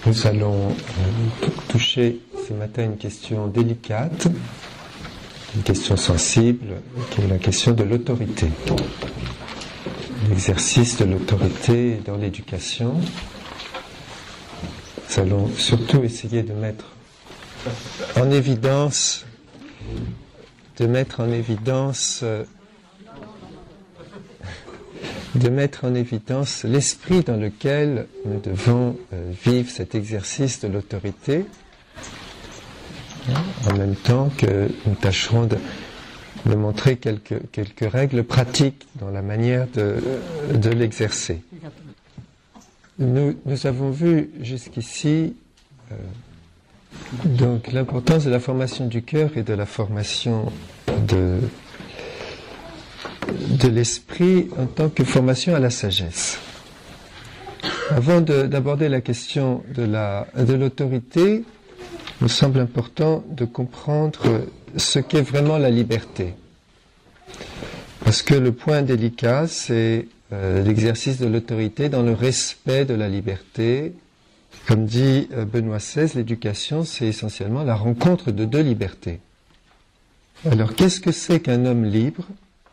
Nous allons toucher ce matin une question délicate, une question sensible, qui est la question de l'autorité. L'exercice de l'autorité dans l'éducation. Nous allons surtout essayer de mettre en évidence l'esprit dans lequel nous devons vivre cet exercice de l'autorité, en même temps que nous tâcherons de montrer quelques règles pratiques dans la manière de l'exercer. Nous avons vu jusqu'ici donc l'importance de la formation du cœur et de la formation de l'esprit en tant que formation à la sagesse. Avant d'aborder la question de l'autorité, il me semble important de comprendre ce qu'est vraiment la liberté. Parce que le point délicat, c'est l'exercice de l'autorité dans le respect de la liberté. Comme dit Benoît XVI, l'éducation, c'est essentiellement la rencontre de deux libertés. Alors, qu'est-ce que c'est qu'un homme libre ?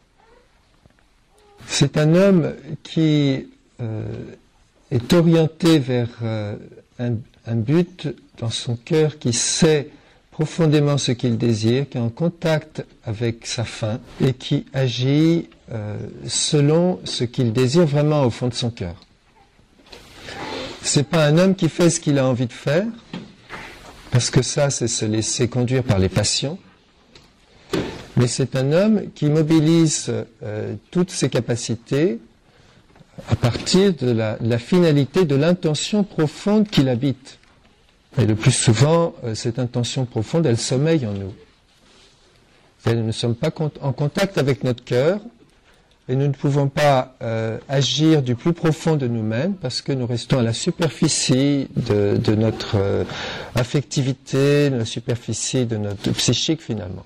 C'est un homme qui est orienté vers un but dans son cœur, qui sait profondément ce qu'il désire, qui est en contact avec sa fin et qui agit selon ce qu'il désire vraiment au fond de son cœur. C'est pas un homme qui fait ce qu'il a envie de faire, parce que ça, c'est se laisser conduire par les passions. Mais c'est un homme qui mobilise toutes ses capacités à partir de la finalité, de l'intention profonde qui l'habite. Et le plus souvent, cette intention profonde, elle sommeille en nous. Nous ne sommes pas en contact avec notre cœur et nous ne pouvons pas agir du plus profond de nous-mêmes parce que nous restons à la superficie de notre affectivité, de la superficie de notre psychique finalement.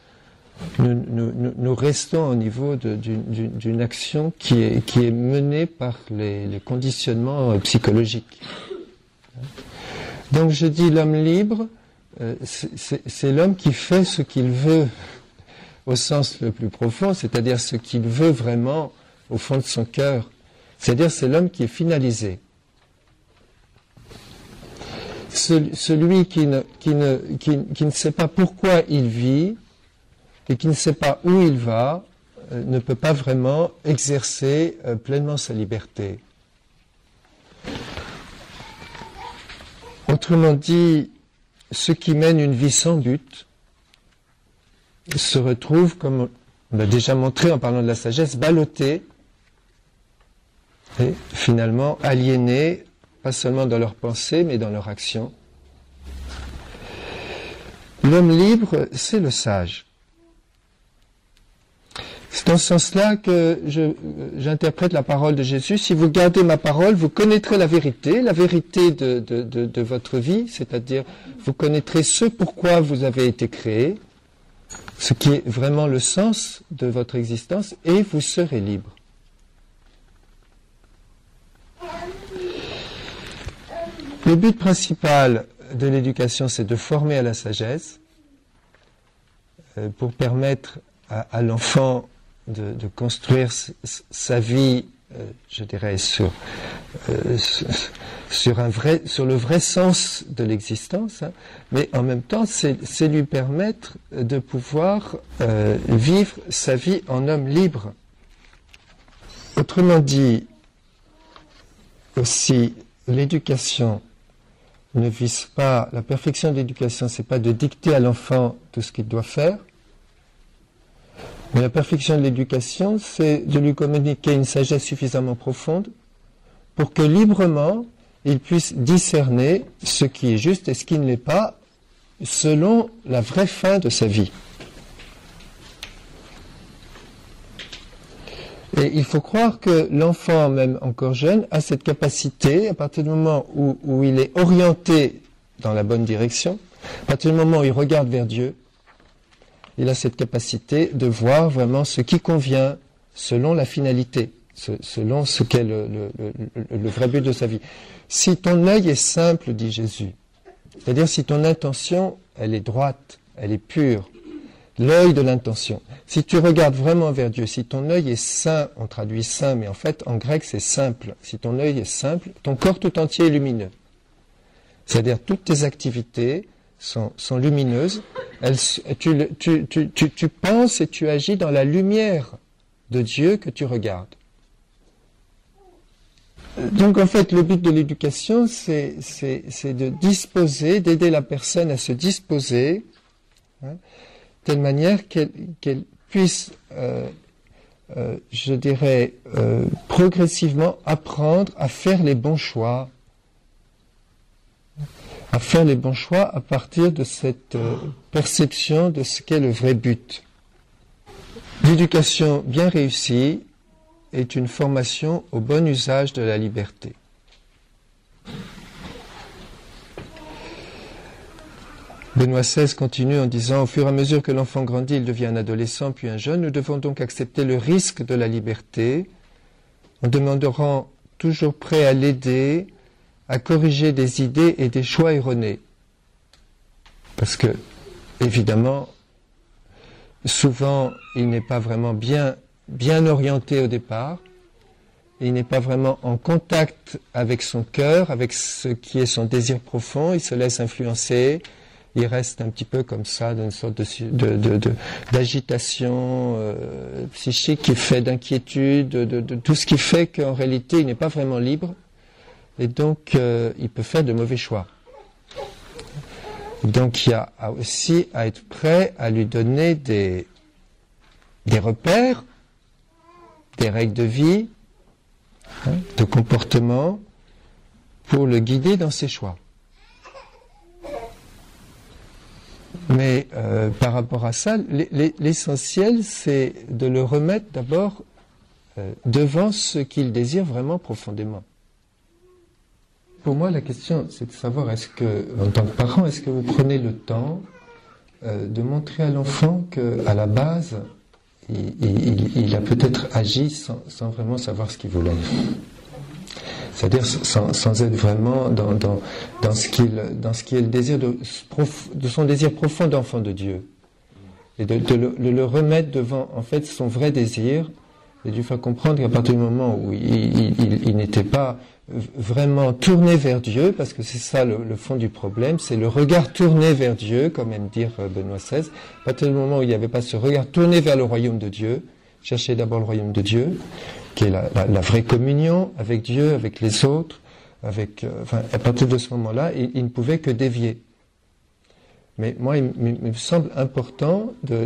Nous restons au niveau d'une action qui est menée par les conditionnements psychologiques. Donc je dis l'homme libre, c'est l'homme qui fait ce qu'il veut au sens le plus profond, c'est-à-dire ce qu'il veut vraiment au fond de son cœur. C'est-à-dire c'est l'homme qui est finalisé. Celui qui ne sait pas pourquoi il vit, et qui ne sait pas où il va, ne peut pas vraiment exercer pleinement sa liberté. Autrement dit, ceux qui mènent une vie sans but se retrouvent, comme on l'a déjà montré en parlant de la sagesse, ballottés et finalement aliénés, pas seulement dans leurs pensées, mais dans leurs actions. L'homme libre, c'est le sage. C'est dans ce sens-là que j'interprète la parole de Jésus. Si vous gardez ma parole, vous connaîtrez la vérité de votre vie, c'est-à-dire vous connaîtrez ce pourquoi vous avez été créé, ce qui est vraiment le sens de votre existence, et vous serez libre. Le but principal de l'éducation, c'est de former à la sagesse, pour permettre à l'enfant de construire sa vie, je dirais, sur le vrai sens de l'existence, mais en même temps, c'est lui permettre de pouvoir vivre sa vie en homme libre. Autrement dit, aussi, l'éducation ne vise pas, la perfection de l'éducation, c'est pas de dicter à l'enfant tout ce qu'il doit faire. Mais la perfection de l'éducation, c'est de lui communiquer une sagesse suffisamment profonde pour que librement, il puisse discerner ce qui est juste et ce qui ne l'est pas selon la vraie fin de sa vie. Et il faut croire que l'enfant, même encore jeune, a cette capacité, à partir du moment où il est orienté dans la bonne direction, à partir du moment où il regarde vers Dieu, il a cette capacité de voir vraiment ce qui convient selon la finalité. selon ce qu'est le vrai but de sa vie. Si ton œil est simple, dit Jésus, c'est-à-dire si ton intention, elle est droite, elle est pure, l'œil de l'intention. Si tu regardes vraiment vers Dieu, si ton œil est saint, on traduit saint, mais en fait en grec c'est simple. Si ton œil est simple, ton corps tout entier est lumineux. C'est-à-dire toutes tes activités sont lumineuses. Tu penses et tu agis dans la lumière de Dieu que tu regardes. Donc en fait, le but de l'éducation, c'est de disposer, d'aider la personne à se disposer, de telle manière qu'elle puisse, je dirais, progressivement apprendre à faire les bons choix. À faire les bons choix à partir de cette perception de ce qu'est le vrai but. L'éducation bien réussie est une formation au bon usage de la liberté. Benoît XVI continue en disant « Au fur et à mesure que l'enfant grandit, il devient un adolescent puis un jeune. Nous devons donc accepter le risque de la liberté en demeurant toujours prêt à l'aider à corriger des idées et des choix erronés. » Parce que, évidemment, souvent, il n'est pas vraiment bien orienté au départ, il n'est pas vraiment en contact avec son cœur, avec ce qui est son désir profond, il se laisse influencer, il reste un petit peu comme ça, dans une sorte d'agitation psychique qui fait d'inquiétude, de tout ce qui fait qu'en réalité il n'est pas vraiment libre, et donc il peut faire de mauvais choix. Donc il y a aussi à être prêt à lui donner des repères, des règles de vie, de comportement, pour le guider dans ses choix. Mais par rapport à ça, l'essentiel, c'est de le remettre d'abord devant ce qu'il désire vraiment profondément. Pour moi, la question, c'est de savoir, est-ce que, en tant que parent, est-ce que vous prenez le temps de montrer à l'enfant qu'à la base, il a peut-être agi sans vraiment savoir ce qu'il voulait. C'est-à-dire sans être vraiment dans ce qui est le désir de son désir profond d'enfant de Dieu. Et de le remettre devant, en fait, son vrai désir, et de lui faire comprendre qu'à partir du moment où il n'était pas vraiment tourné vers Dieu, parce que c'est ça le fond du problème, c'est le regard tourné vers Dieu, comme aime dire Benoît XVI. À partir du moment où il n'y avait pas ce regard tourné vers le royaume de Dieu, chercher d'abord le royaume de Dieu, qui est la vraie communion avec Dieu, avec les autres, à partir de ce moment-là, il ne pouvait que dévier. Mais moi, il me semble important de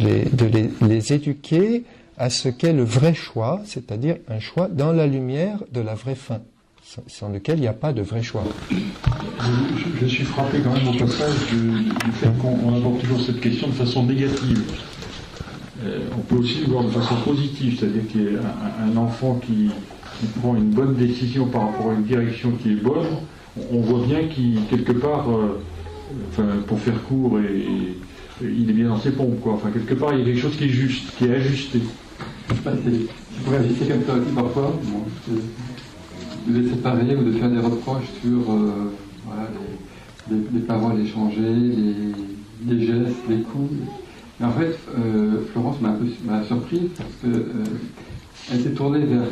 les éduquer à ce qu'est le vrai choix, c'est-à-dire un choix dans la lumière de la vraie fin, sans lequel il n'y a pas de vrai choix. Je suis frappé quand même au passage du fait qu'on aborde toujours cette question de façon négative. On peut aussi le voir de façon positive, c'est-à-dire qu'il y a un enfant qui prend une bonne décision par rapport à une direction qui est bonne, on voit bien qu'il, quelque part, pour faire court, il est bien dans ses pompes, quoi. Enfin, quelque part, il y a quelque chose qui est juste, qui est ajusté. Je pourrais agiter comme ça aussi parfois, de les séparer ou de faire des reproches sur les paroles échangées, les gestes, les coups. Mais en fait, Florence m'a surprise parce qu'elle s'est tournée vers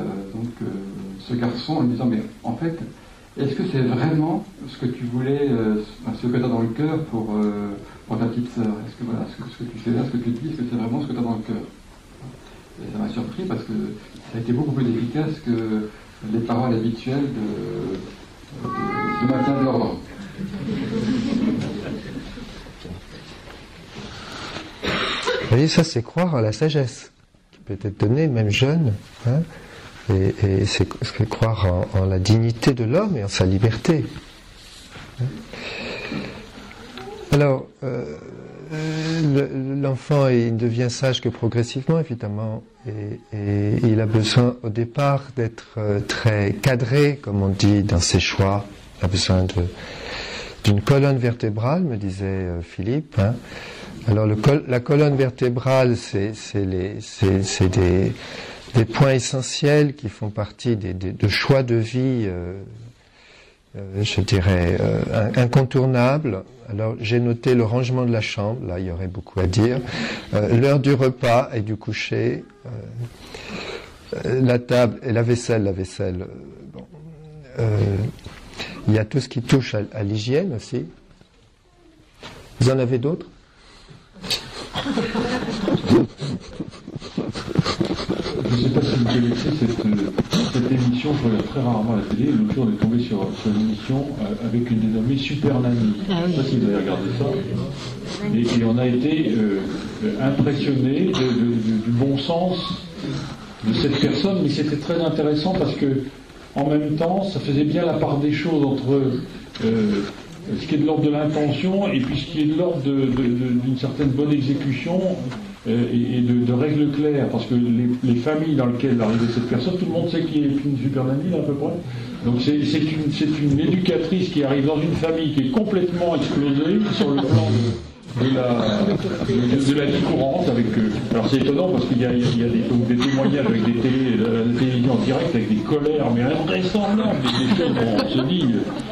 ce garçon en lui disant, mais en fait, est-ce que c'est vraiment ce que tu voulais, ce que tu as dans le cœur pour ta petite sœur? Est-ce que voilà, ce que tu fais là, ce que tu dis, est-ce que c'est vraiment ce que tu as dans le cœur? Et ça m'a surpris parce que ça a été beaucoup plus efficace que les paroles habituelles de maintien de l'ordre. Vous voyez, ça c'est croire à la sagesse, qui peut être donnée même jeune, et c'est croire en la dignité de l'homme et en sa liberté. Alors, l'enfant, il devient sage que progressivement, évidemment, et il a besoin au départ d'être très cadré, comme on dit, dans ses choix. Il a besoin d'une colonne vertébrale, me disait Philippe. Alors la colonne vertébrale, c'est des points essentiels qui font partie de choix de vie, je dirais, incontournables. Alors j'ai noté le rangement de la chambre, là il y aurait beaucoup à dire, l'heure du repas et du coucher, la table et la vaisselle, bon. Il y a tout ce qui touche à l'hygiène aussi. Vous en avez d'autres? Je ne sais pas si vous connaissez cette émission, je regarde très rarement à la télé. L'autre jour, on est tombé sur une émission avec une dénommée Super Nanny. Je ne sais pas si vous avez regardé ça. Et on a été impressionnés du bon sens de cette personne, mais c'était très intéressant parce que, en même temps, ça faisait bien la part des choses entre ce qui est de l'ordre de l'intention et puis ce qui est de l'ordre d'une certaine bonne exécution. Et de règles claires, parce que les familles dans lesquelles arrivait cette personne, tout le monde sait qui est une super nanny à peu près. Donc c'est une éducatrice qui arrive dans une famille qui est complètement explosée sur le plan de la vie courante. Alors c'est étonnant parce qu'il y a des témoignages avec la télévision en direct avec des colères, mais invraisemblables, des choses dont on se dit.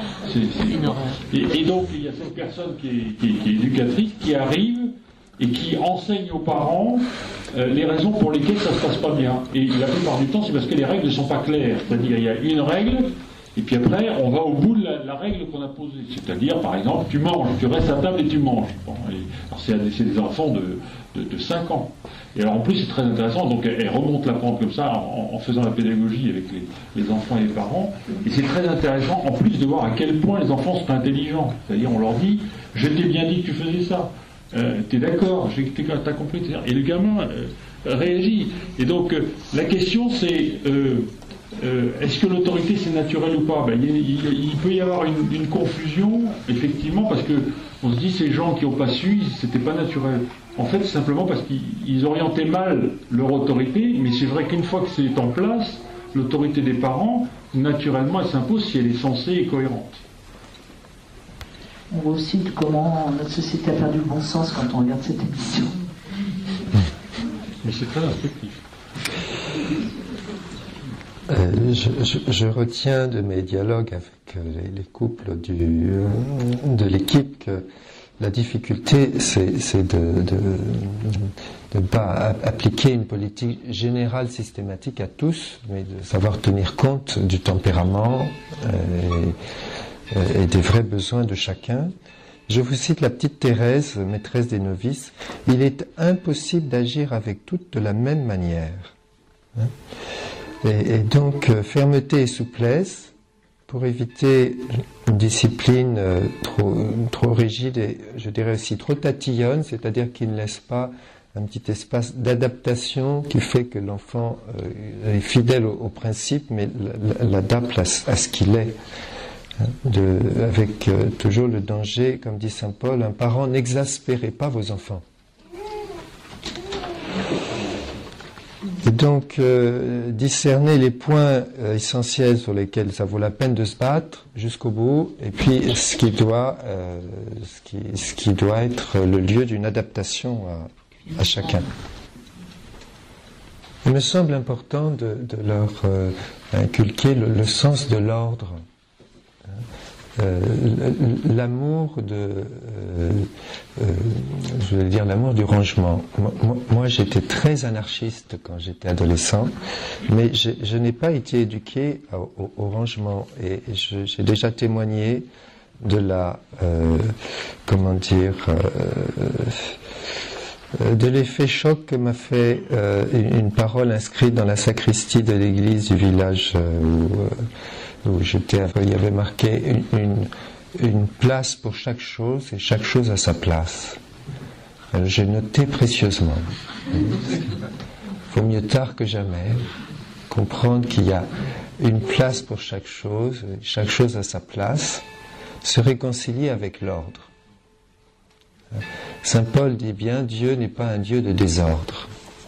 Et donc il y a cette personne qui est éducatrice qui arrive et qui enseigne aux parents les raisons pour lesquelles ça ne se passe pas bien. Et la plupart du temps, c'est parce que les règles ne sont pas claires. C'est-à-dire, il y a une règle, et puis après, on va au bout de la règle qu'on a posée. C'est-à-dire, par exemple, tu manges, tu restes à table et tu manges. Bon, alors c'est des enfants de 5 ans. Et alors, en plus, c'est très intéressant. Donc, elle remonte la pente comme ça, en faisant la pédagogie avec les enfants et les parents. Et c'est très intéressant, en plus, de voir à quel point les enfants sont intelligents. C'est-à-dire, on leur dit, je t'ai bien dit que tu faisais ça. T'es d'accord, t'as compris, et le gamin réagit. Et donc la question c'est est-ce que l'autorité c'est naturel ou pas? Il peut y avoir une confusion, effectivement, parce que on se dit ces gens qui n'ont pas su, c'était pas naturel. En fait, c'est simplement parce qu'ils orientaient mal leur autorité, mais c'est vrai qu'une fois que c'est en place, l'autorité des parents, naturellement, elle s'impose si elle est sensée et cohérente. On voit aussi comment notre société a perdu le bon sens quand on regarde cette émission. Mais c'est très instructif. Je retiens de mes dialogues avec les couples de l'équipe que la difficulté, c'est de ne pas appliquer une politique générale systématique à tous, mais de savoir tenir compte du tempérament et des vrais besoins de chacun. Je vous cite la petite Thérèse, maîtresse des novices. Il est impossible d'agir avec toutes de la même manière. Et donc, fermeté et souplesse pour éviter une discipline trop rigide et, je dirais aussi, trop tatillonne, c'est-à-dire qui ne laisse pas un petit espace d'adaptation qui fait que l'enfant est fidèle au principe, mais l'adapte à ce qu'il est. Avec toujours le danger, comme dit saint Paul, un parent, n'exaspérez pas vos enfants. Et donc, discerner les points essentiels sur lesquels ça vaut la peine de se battre jusqu'au bout, et puis ce qui doit être le lieu d'une adaptation à chacun. Il me semble important de leur inculquer le sens de l'ordre. L'amour je veux dire l'amour du rangement. Moi j'étais très anarchiste quand j'étais adolescent, mais je n'ai pas été éduqué au rangement, et j'ai déjà témoigné de de l'effet choc que m'a fait une parole inscrite dans la sacristie de l'église du village où j'étais. Il y avait marqué une place pour chaque chose et chaque chose à sa place. J'ai noté précieusement. Il vaut mieux tard que jamais comprendre qu'il y a une place pour chaque chose à sa place, se réconcilier avec l'ordre. Saint Paul dit bien, Dieu n'est pas un Dieu de désordre.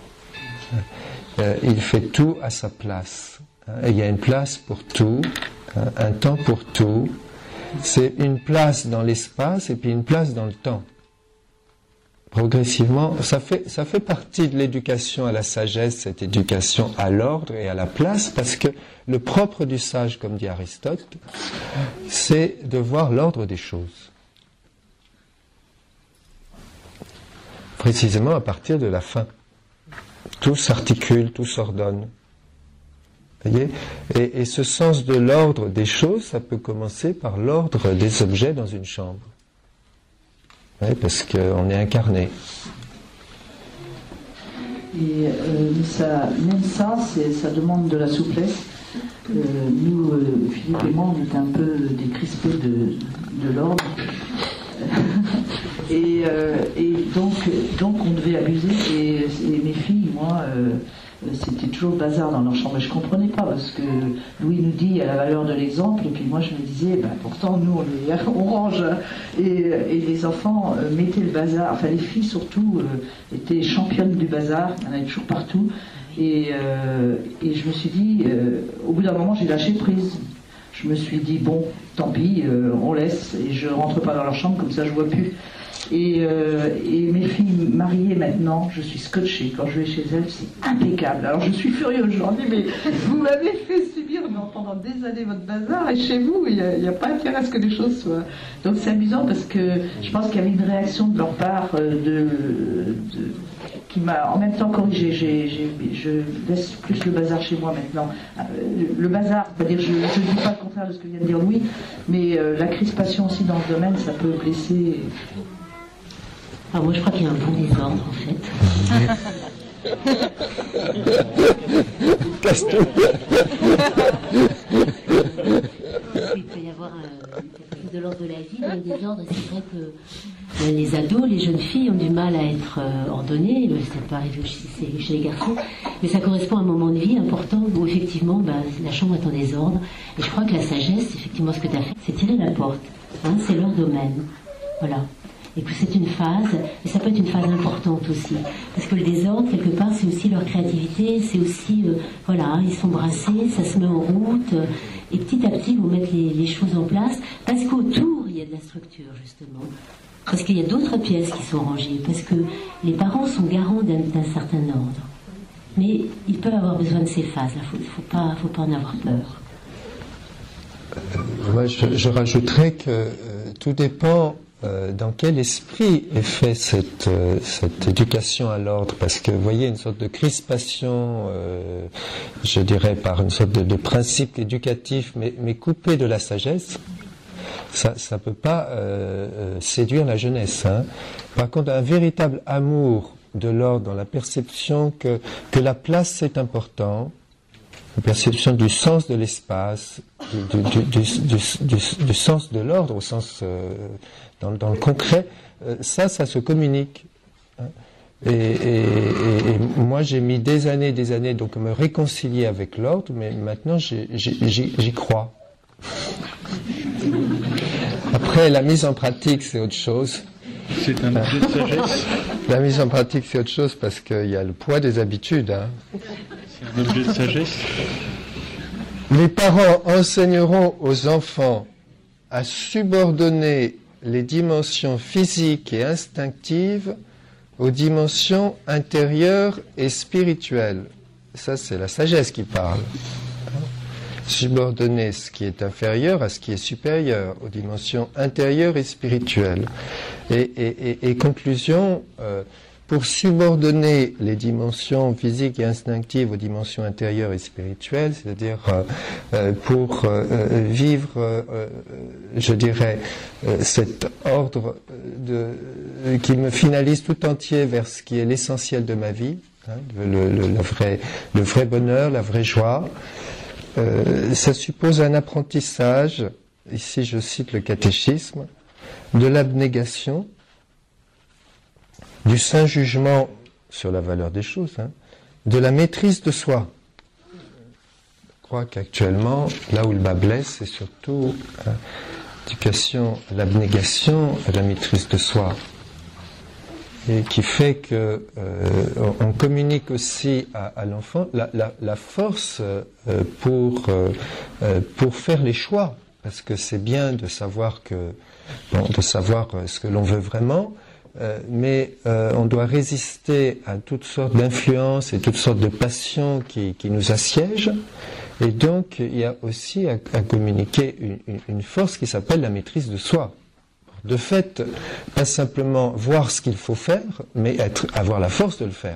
Il fait tout à sa place. Il y a une place pour tout, un temps pour tout. C'est une place dans l'espace et puis une place dans le temps. progressivement, ça fait partie de l'éducation à la sagesse, cette éducation à l'ordre et à la place, parce que le propre du sage, comme dit Aristote, c'est de voir l'ordre des choses. Précisément à partir de la fin. Tout s'articule, tout s'ordonne. Voyez ? Et ce sens de l'ordre des choses, ça peut commencer par l'ordre des objets dans une chambre. Oui, parce qu'on est incarné. Et même ça, ça demande de la souplesse. Nous, Philippe et moi, on était un peu décrispés de l'ordre. et donc on devait abuser. Et mes filles, moi, c'était toujours le bazar dans leur chambre. Et je ne comprenais pas, parce que Louis nous dit à la valeur de l'exemple, et puis moi je me disais, pourtant nous on range. Et les enfants mettaient le bazar, enfin les filles surtout étaient championnes du bazar, il y en avait toujours partout. Et je me suis dit, au bout d'un moment j'ai lâché prise. Je me suis dit, bon, tant pis, on laisse, et je rentre pas dans leur chambre, comme ça je vois plus. Et mes filles mariées maintenant, je suis scotchée. Quand je vais chez elles, c'est impeccable. Alors je suis furieuse, je leur dis, mais vous m'avez fait subir pendant des années votre bazar, et chez vous, il n'y a pas intérêt à ce que les choses soient... Donc c'est amusant, parce que je pense qu'il y avait une réaction de leur part qui m'a en même temps corrigée. Je laisse plus le bazar chez moi maintenant. Le bazar, c'est-à-dire je ne dis pas le contraire de ce que vient de dire Louis, mais la crispation aussi dans ce domaine, ça peut blesser... Alors moi je crois qu'il y a un bon désordre en fait. Il peut y avoir quelque chose de l'ordre de la vie, mais le désordre, c'est vrai que les ados, les jeunes filles ont du mal à être ordonnées, ça peut arriver chez les garçons, mais ça correspond à un moment de vie important où effectivement la chambre est en désordre, et je crois que la sagesse, effectivement ce que tu as fait, c'est tirer la porte, c'est leur domaine, voilà. Et que c'est une phase, et ça peut être une phase importante aussi, parce que le désordre, quelque part, c'est aussi leur créativité, c'est aussi, ils sont brassés, ça se met en route, et petit à petit, ils vont mettre les choses en place, parce qu'autour, il y a de la structure, justement. Parce qu'il y a d'autres pièces qui sont rangées, parce que les parents sont garants d'un certain ordre. Mais ils peuvent avoir besoin de ces phases, il ne faut pas en avoir peur. Moi, je rajouterais que tout dépend dans quel esprit est fait cette éducation à l'ordre, parce que vous voyez une sorte de crispation, je dirais par une sorte de principe éducatif, mais coupé de la sagesse, ça peut pas séduire la jeunesse. Par contre, un véritable amour de l'ordre dans la perception que la place c'est important, la perception du sens de l'espace, du sens de l'ordre au sens dans le concret, ça se communique. Et moi j'ai mis des années donc à me réconcilier avec l'ordre, mais maintenant j'y crois. Après la mise en pratique c'est autre chose. C'est un objet de sagesse. La mise en pratique c'est autre chose parce qu'il y a le poids des habitudes. C'est un objet de sagesse. Les parents enseigneront aux enfants à subordonner les dimensions physiques et instinctives aux dimensions intérieures et spirituelles. Ça, c'est la sagesse qui parle. Subordonner ce qui est inférieur à ce qui est supérieur, aux dimensions intérieures et spirituelles. Et conclusion, pour subordonner les dimensions physiques et instinctives aux dimensions intérieures et spirituelles, c'est-à-dire pour vivre, je dirais, cet ordre qui me finalise tout entier vers ce qui est l'essentiel de ma vie, le vrai bonheur, la vraie joie, ça suppose un apprentissage, ici je cite le catéchisme, de l'abnégation, du saint jugement sur la valeur des choses, de la maîtrise de soi. Je crois qu'actuellement, là où le bas blesse, c'est surtout l'éducation à l'abnégation, à la maîtrise de soi. Et qui fait que on communique aussi à l'enfant la force pour faire les choix, parce que c'est bien de savoir ce que l'on veut vraiment, mais on doit résister à toutes sortes d'influences et toutes sortes de passions qui nous assiègent. Et donc, il y a aussi à communiquer une force qui s'appelle la maîtrise de soi. De fait, pas simplement voir ce qu'il faut faire, mais avoir la force de le faire.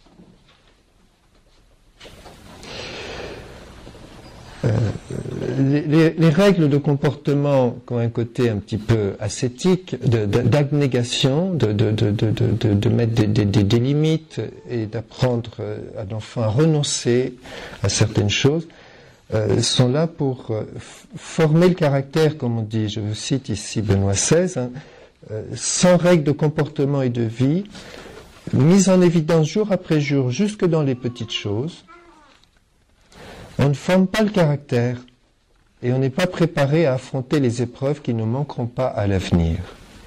Les règles de comportement qui ont un côté un petit peu ascétique, d'abnégation, de mettre des limites et d'apprendre à l'enfant à renoncer à certaines choses, sont là pour former le caractère, comme on dit, je vous cite ici Benoît XVI, sans règles de comportement et de vie, mise en évidence jour après jour, jusque dans les petites choses. On ne forme pas le caractère et on n'est pas préparé à affronter les épreuves qui ne manqueront pas à l'avenir.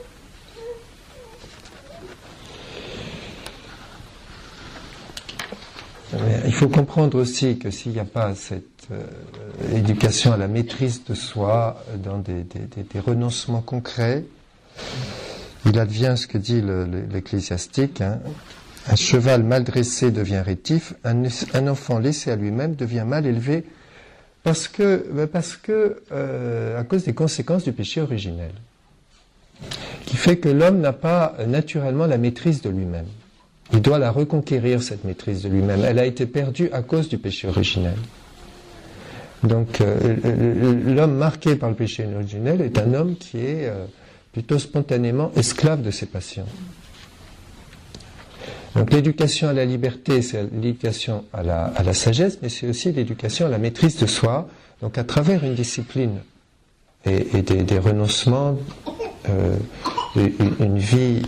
Il faut comprendre aussi que s'il n'y a pas cette éducation à la maîtrise de soi dans des renoncements concrets, il advient ce que dit l'ecclésiastique, un cheval mal dressé devient rétif, un enfant laissé à lui-même devient mal élevé parce que à cause des conséquences du péché originel, qui fait que l'homme n'a pas naturellement la maîtrise de lui-même. Il doit la reconquérir, cette maîtrise de lui-même. Elle a été perdue à cause du péché originel. Donc l'homme marqué par le péché originel est un homme qui est plutôt spontanément esclave de ses passions. Donc l'éducation à la liberté, c'est l'éducation à la sagesse, mais c'est aussi l'éducation à la maîtrise de soi, donc à travers une discipline et des renoncements, une vie,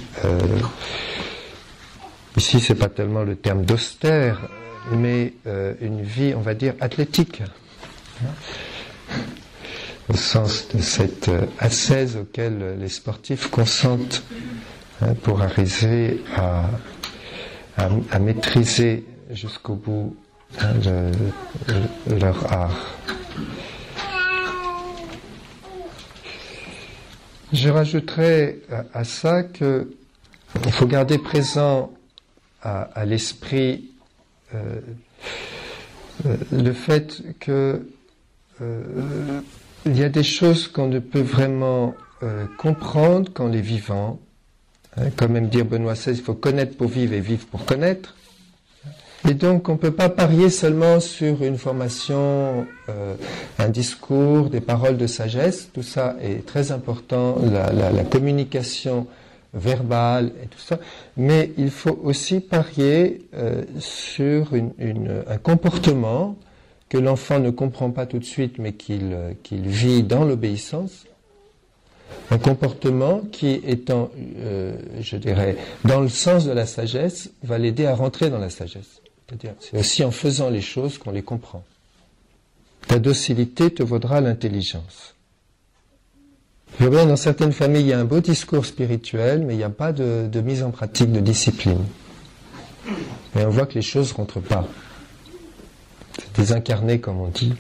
ici c'est pas tellement le terme d'austère, mais une vie, on va dire, athlétique, au sens de cette ascèse auquel les sportifs consentent pour arriver à maîtriser jusqu'au bout leur art. Je rajouterai à ça qu'il faut garder présent à l'esprit le fait que il y a des choses qu'on ne peut vraiment comprendre qu'en les vivant. Comme aime dire Benoît XVI, il faut connaître pour vivre et vivre pour connaître. Et donc on ne peut pas parier seulement sur une formation, un discours, des paroles de sagesse. Tout ça est très important, la communication verbale et tout ça. Mais il faut aussi parier sur un comportement que l'enfant ne comprend pas tout de suite, mais qu'il vit dans l'obéissance. Un comportement qui, étant, je dirais, dans le sens de la sagesse, va l'aider à rentrer dans la sagesse. C'est-à-dire, c'est aussi en faisant les choses qu'on les comprend. Ta docilité te vaudra l'intelligence. Je vois bien, dans certaines familles, il y a un beau discours spirituel, mais il n'y a pas de mise en pratique, de discipline. Et on voit que les choses ne rentrent pas. C'est désincarné, comme on dit.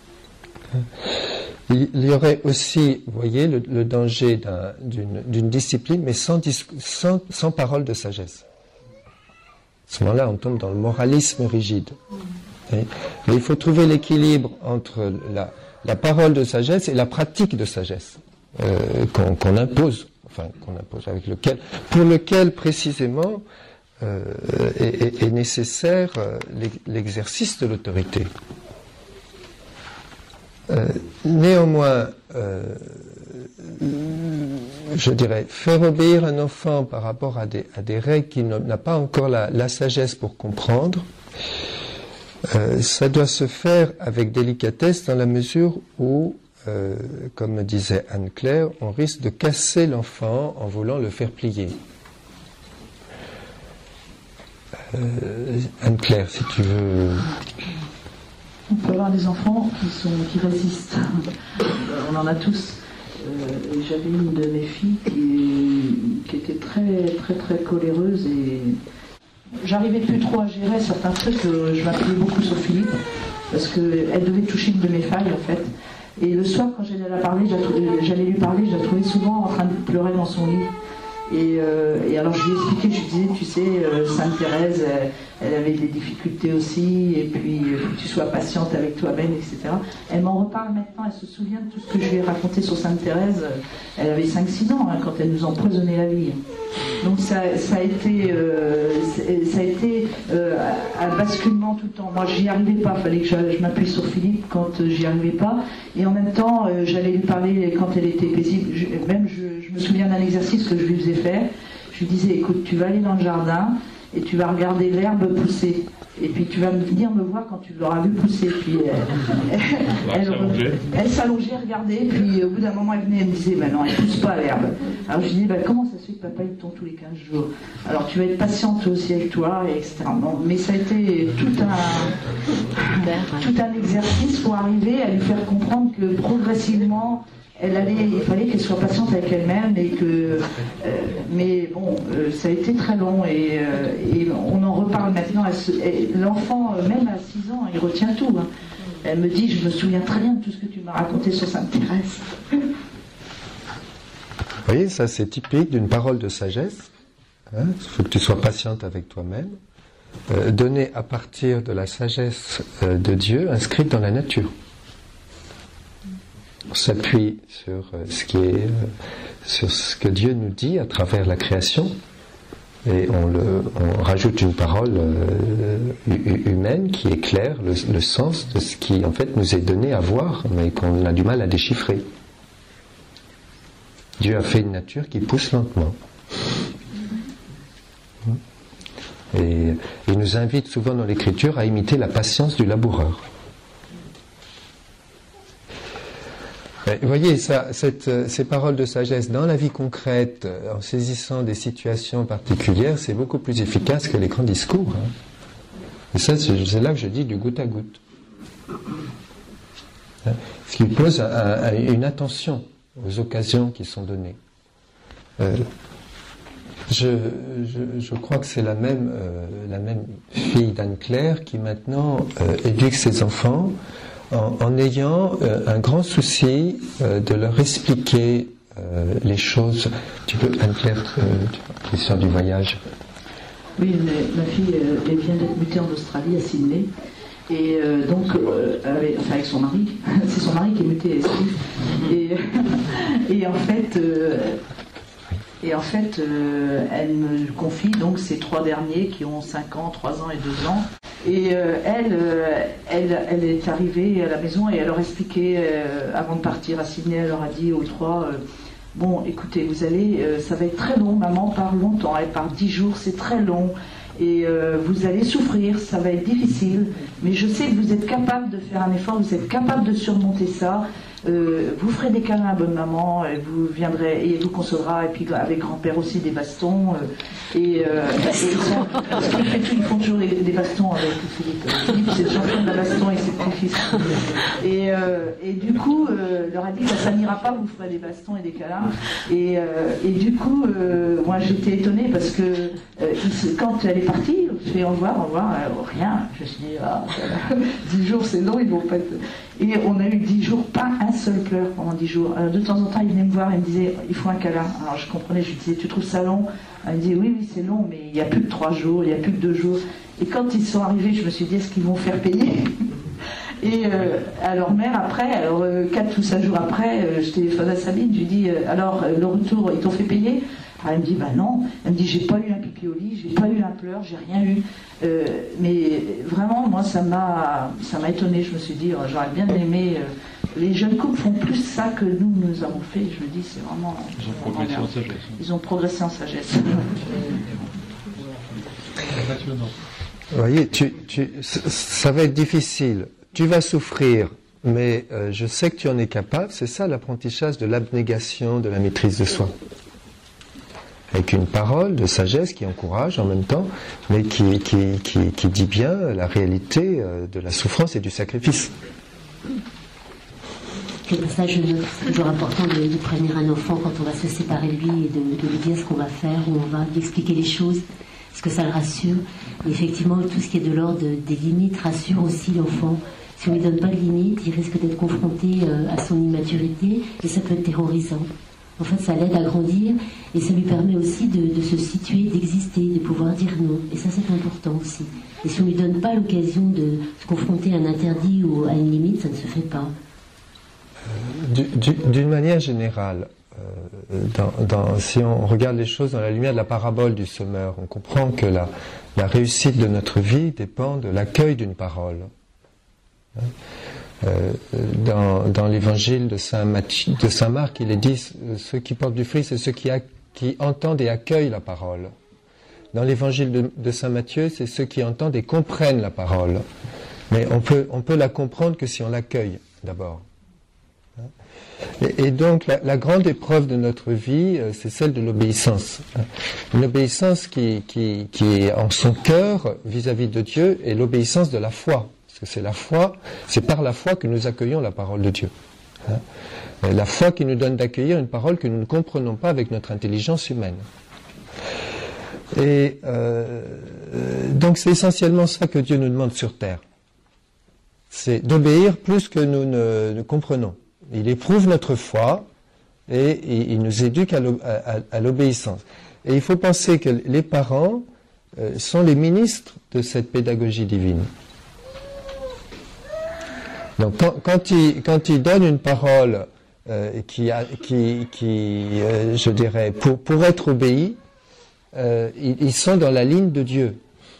Il y aurait aussi, vous voyez, le danger d'une discipline, mais sans parole de sagesse. À ce moment-là, on tombe dans le moralisme rigide. Mais il faut trouver l'équilibre entre la parole de sagesse et la pratique de sagesse qu'on impose, pour lequel précisément est nécessaire l'exercice de l'autorité. Néanmoins, je dirais, faire obéir un enfant par rapport à des règles qu'il n'a pas encore la sagesse pour comprendre, ça doit se faire avec délicatesse dans la mesure où, comme me disait Anne-Claire, on risque de casser l'enfant en voulant le faire plier. Anne-Claire, si tu veux... On peut avoir des enfants qui résistent. On en a tous. J'avais une de mes filles qui était très très très coléreuse et j'arrivais plus trop à gérer certains trucs. Je m'appuyais beaucoup sur Philippe parce qu'elle devait toucher une de mes failles en fait. Et le soir quand j'allais lui parler, je la trouvais souvent en train de pleurer dans son lit. Et alors je lui ai expliqué, je lui disais, tu sais, Sainte Thérèse, elle avait des difficultés aussi, et puis il faut que tu sois patiente avec toi-même, etc. Elle m'en reparle maintenant, elle se souvient de tout ce que je lui ai raconté sur Sainte Thérèse. Elle avait 5-6 ans quand elle nous empoisonnait la vie. Donc ça a été un basculement tout le temps. Moi, j'y arrivais pas, il fallait que je m'appuie sur Philippe quand j'y arrivais pas. Et en même temps, j'allais lui parler quand elle était paisible. Je me souviens d'un exercice que je lui faisais faire. Je lui disais, écoute, tu vas aller dans le jardin et tu vas regarder l'herbe pousser. Et puis tu vas venir me voir quand tu l'auras vu pousser. Puis elle s'allongeait, regardait, puis au bout d'un moment elle venait et me disait, ben non, elle pousse pas l'herbe. Alors je disais, ben comment ça se fait que papa il tombe tous les 15 jours? Alors tu vas être patiente aussi avec toi, et etc. Bon, mais ça a été tout un exercice pour arriver à lui faire comprendre que progressivement, il fallait qu'elle soit patiente avec elle-même et que, mais bon, ça a été très long et on en reparle maintenant. L'enfant, même à 6 ans, il retient tout. Hein. Elle me dit, je me souviens très bien de tout ce que tu m'as raconté sur Sainte Thérèse. Vous voyez, ça c'est typique d'une parole de sagesse. Il faut que tu sois patiente avec toi-même, donnée à partir de la sagesse de Dieu, inscrite dans la nature. On s'appuie sur ce que Dieu nous dit à travers la création et on rajoute une parole humaine qui éclaire le sens de ce qui en fait nous est donné à voir mais qu'on a du mal à déchiffrer. Dieu a fait une nature qui pousse lentement et il nous invite souvent dans l'écriture à imiter la patience du laboureur. Vous voyez, ces paroles de sagesse dans la vie concrète, en saisissant des situations particulières, c'est beaucoup plus efficace que les grands discours. Hein. Et ça, c'est là que je dis du goutte à goutte. Hein, ce qui pose une attention aux occasions qui sont données. Je crois que c'est la même fille d'Anne-Claire qui maintenant éduque ses enfants en ayant un grand souci de leur expliquer les choses. Tu peux, Anne-Claire, l'histoire du voyage. Oui, ma fille, elle vient d'être mutée en Australie, à Sydney. Et donc, avec son mari, c'est son mari qui est muté ici. Et en fait, elle me confie donc ces 3 derniers qui ont 5 ans, 3 ans et 2 ans. Et elle est arrivée à la maison et elle leur expliquait, avant de partir à Sydney, elle leur a dit aux 3, bon, écoutez, vous allez, ça va être très long, maman part longtemps, elle part 10 jours, c'est très long. Et vous allez souffrir, ça va être difficile, mais je sais que vous êtes capable de faire un effort, vous êtes capable de surmonter ça. Vous ferez des câlins à bonne maman, et vous viendrez et elle vous consolera, et puis avec grand-père aussi des bastons. Ils font toujours des bastons avec Philippe. Philippe, c'est le champion de la baston et ses petits-fils. Et du coup, leur a dit, ça n'ira pas, vous ferez des bastons et des câlins. Et du coup, moi j'étais étonnée parce que quand elle est partie, je fais au revoir, rien. Je me suis dit, 10 jours c'est long, ils vont pas être... Et on a eu 10 jours, pas un seul pleur pendant 10 jours. Alors, de temps en temps, il venait me voir et me disait, il faut un câlin. Alors je comprenais, je lui disais, tu trouves ça long? Elle me disait, oui, c'est long, mais il n'y a plus que 3 jours, il n'y a plus que 2 jours. Et quand ils sont arrivés, je me suis dit, est-ce qu'ils vont faire payer? Et à leur mère, après, 4 ou 5 jours après, je téléphone à Sabine, je lui dis, alors le retour, ils t'ont fait payer? Elle me dit, bah non. Elle me dit, j'ai pas eu un pipi au lit, j'ai pas eu un pleur, j'ai rien eu. Mais vraiment, moi, ça m'a étonnée. Je me suis dit, j'aurais bien aimé. Les jeunes couples font plus ça que nous avons fait. Je me dis, c'est vraiment. Ils ont progressé en sagesse. Ils ont progressé en sagesse. Vous voyez, ça va être difficile. Tu vas souffrir, mais je sais que tu en es capable. C'est ça l'apprentissage de l'abnégation, de la maîtrise de soi. Avec une parole de sagesse qui encourage en même temps, mais qui dit bien la réalité de la souffrance et du sacrifice. C'est pour ça que je note, c'est toujours important de prévenir un enfant quand on va se séparer de lui et de lui dire ce qu'on va faire, où on va lui expliquer les choses, parce que ça le rassure. Et effectivement, tout ce qui est de l'ordre des limites rassure aussi l'enfant. Si on ne lui donne pas de limites, il risque d'être confronté à son immaturité et ça peut être terrorisant. En fait, ça l'aide à grandir et ça lui permet aussi de se situer, d'exister, de pouvoir dire non. Et ça, c'est important aussi. Et si on ne lui donne pas l'occasion de se confronter à un interdit ou à une limite, ça ne se fait pas. D'une manière générale, si on regarde les choses dans la lumière de la parabole du semeur, on comprend que la réussite de notre vie dépend de l'accueil d'une parole. Dans l'évangile de Saint Marc, il est dit ceux qui portent du fruit, c'est ceux qui entendent et accueillent la parole. Dans l'évangile de Saint Matthieu, c'est ceux qui entendent et comprennent la parole. Mais on peut la comprendre que si on l'accueille d'abord. Et donc la grande épreuve de notre vie, c'est celle de l'obéissance. Une obéissance qui est en son cœur vis-à-vis de Dieu, et l'obéissance de la foi. Parce que c'est par la foi que nous accueillons la parole de Dieu. La foi qui nous donne d'accueillir une parole que nous ne comprenons pas avec notre intelligence humaine. Et donc c'est essentiellement ça que Dieu nous demande sur terre. C'est d'obéir plus que nous ne comprenons. Il éprouve notre foi et il nous éduque à l'obéissance. Et il faut penser que les parents sont les ministres de cette pédagogie divine. Donc quand il donne une parole je dirais, pour être obéi, ils sont dans la ligne de Dieu.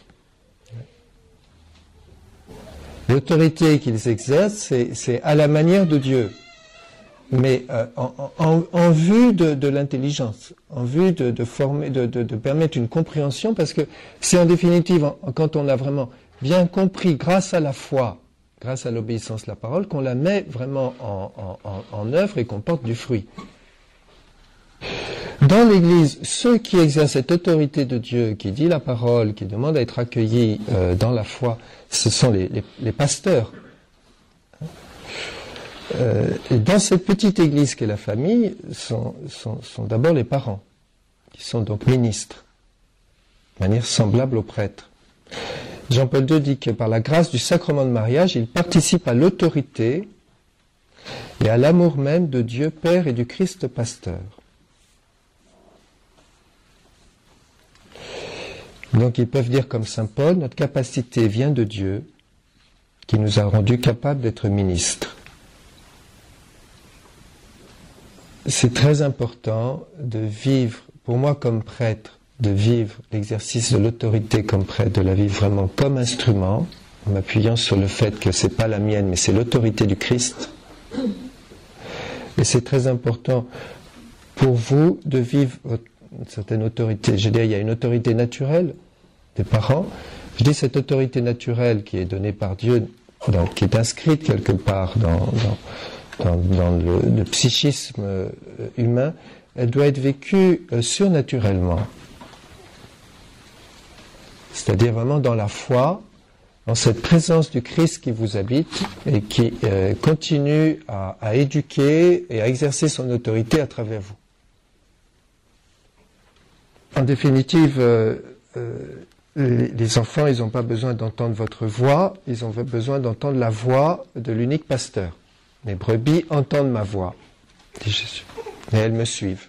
L'autorité qu'ils exercent, c'est à la manière de Dieu, mais en vue de l'intelligence, en vue de former, de permettre une compréhension, parce que c'est en définitive, quand on a vraiment bien compris, grâce à la foi, grâce à l'obéissance de la parole, qu'on la met vraiment en œuvre et qu'on porte du fruit. Dans l'Église, ceux qui exercent cette autorité de Dieu, qui dit la parole, qui demande à être accueillis dans la foi, ce sont les pasteurs. Et dans cette petite Église qu'est la famille, sont d'abord les parents, qui sont donc ministres, de manière semblable aux prêtres. Jean-Paul II dit que par la grâce du sacrement de mariage, il participe à l'autorité et à l'amour même de Dieu Père et du Christ Pasteur. Donc ils peuvent dire comme saint Paul, notre capacité vient de Dieu, qui nous a rendus capables d'être ministres. C'est très important de vivre, pour moi comme prêtre, de vivre l'exercice de l'autorité comme prêtre, de la vivre vraiment comme instrument, en m'appuyant sur le fait que c'est pas la mienne, mais c'est l'autorité du Christ. Et c'est très important pour vous de vivre une certaine autorité. Je veux dire, il y a une autorité naturelle des parents. Je dis cette autorité naturelle qui est donnée par Dieu, qui est inscrite quelque part dans le psychisme humain, elle doit être vécue surnaturellement. C'est-à-dire vraiment dans la foi, dans cette présence du Christ qui vous habite et qui continue à éduquer et à exercer son autorité à travers vous. En définitive, les enfants, ils n'ont pas besoin d'entendre votre voix, ils ont besoin d'entendre la voix de l'unique pasteur. Les brebis entendent ma voix, dit Jésus, et elles me suivent.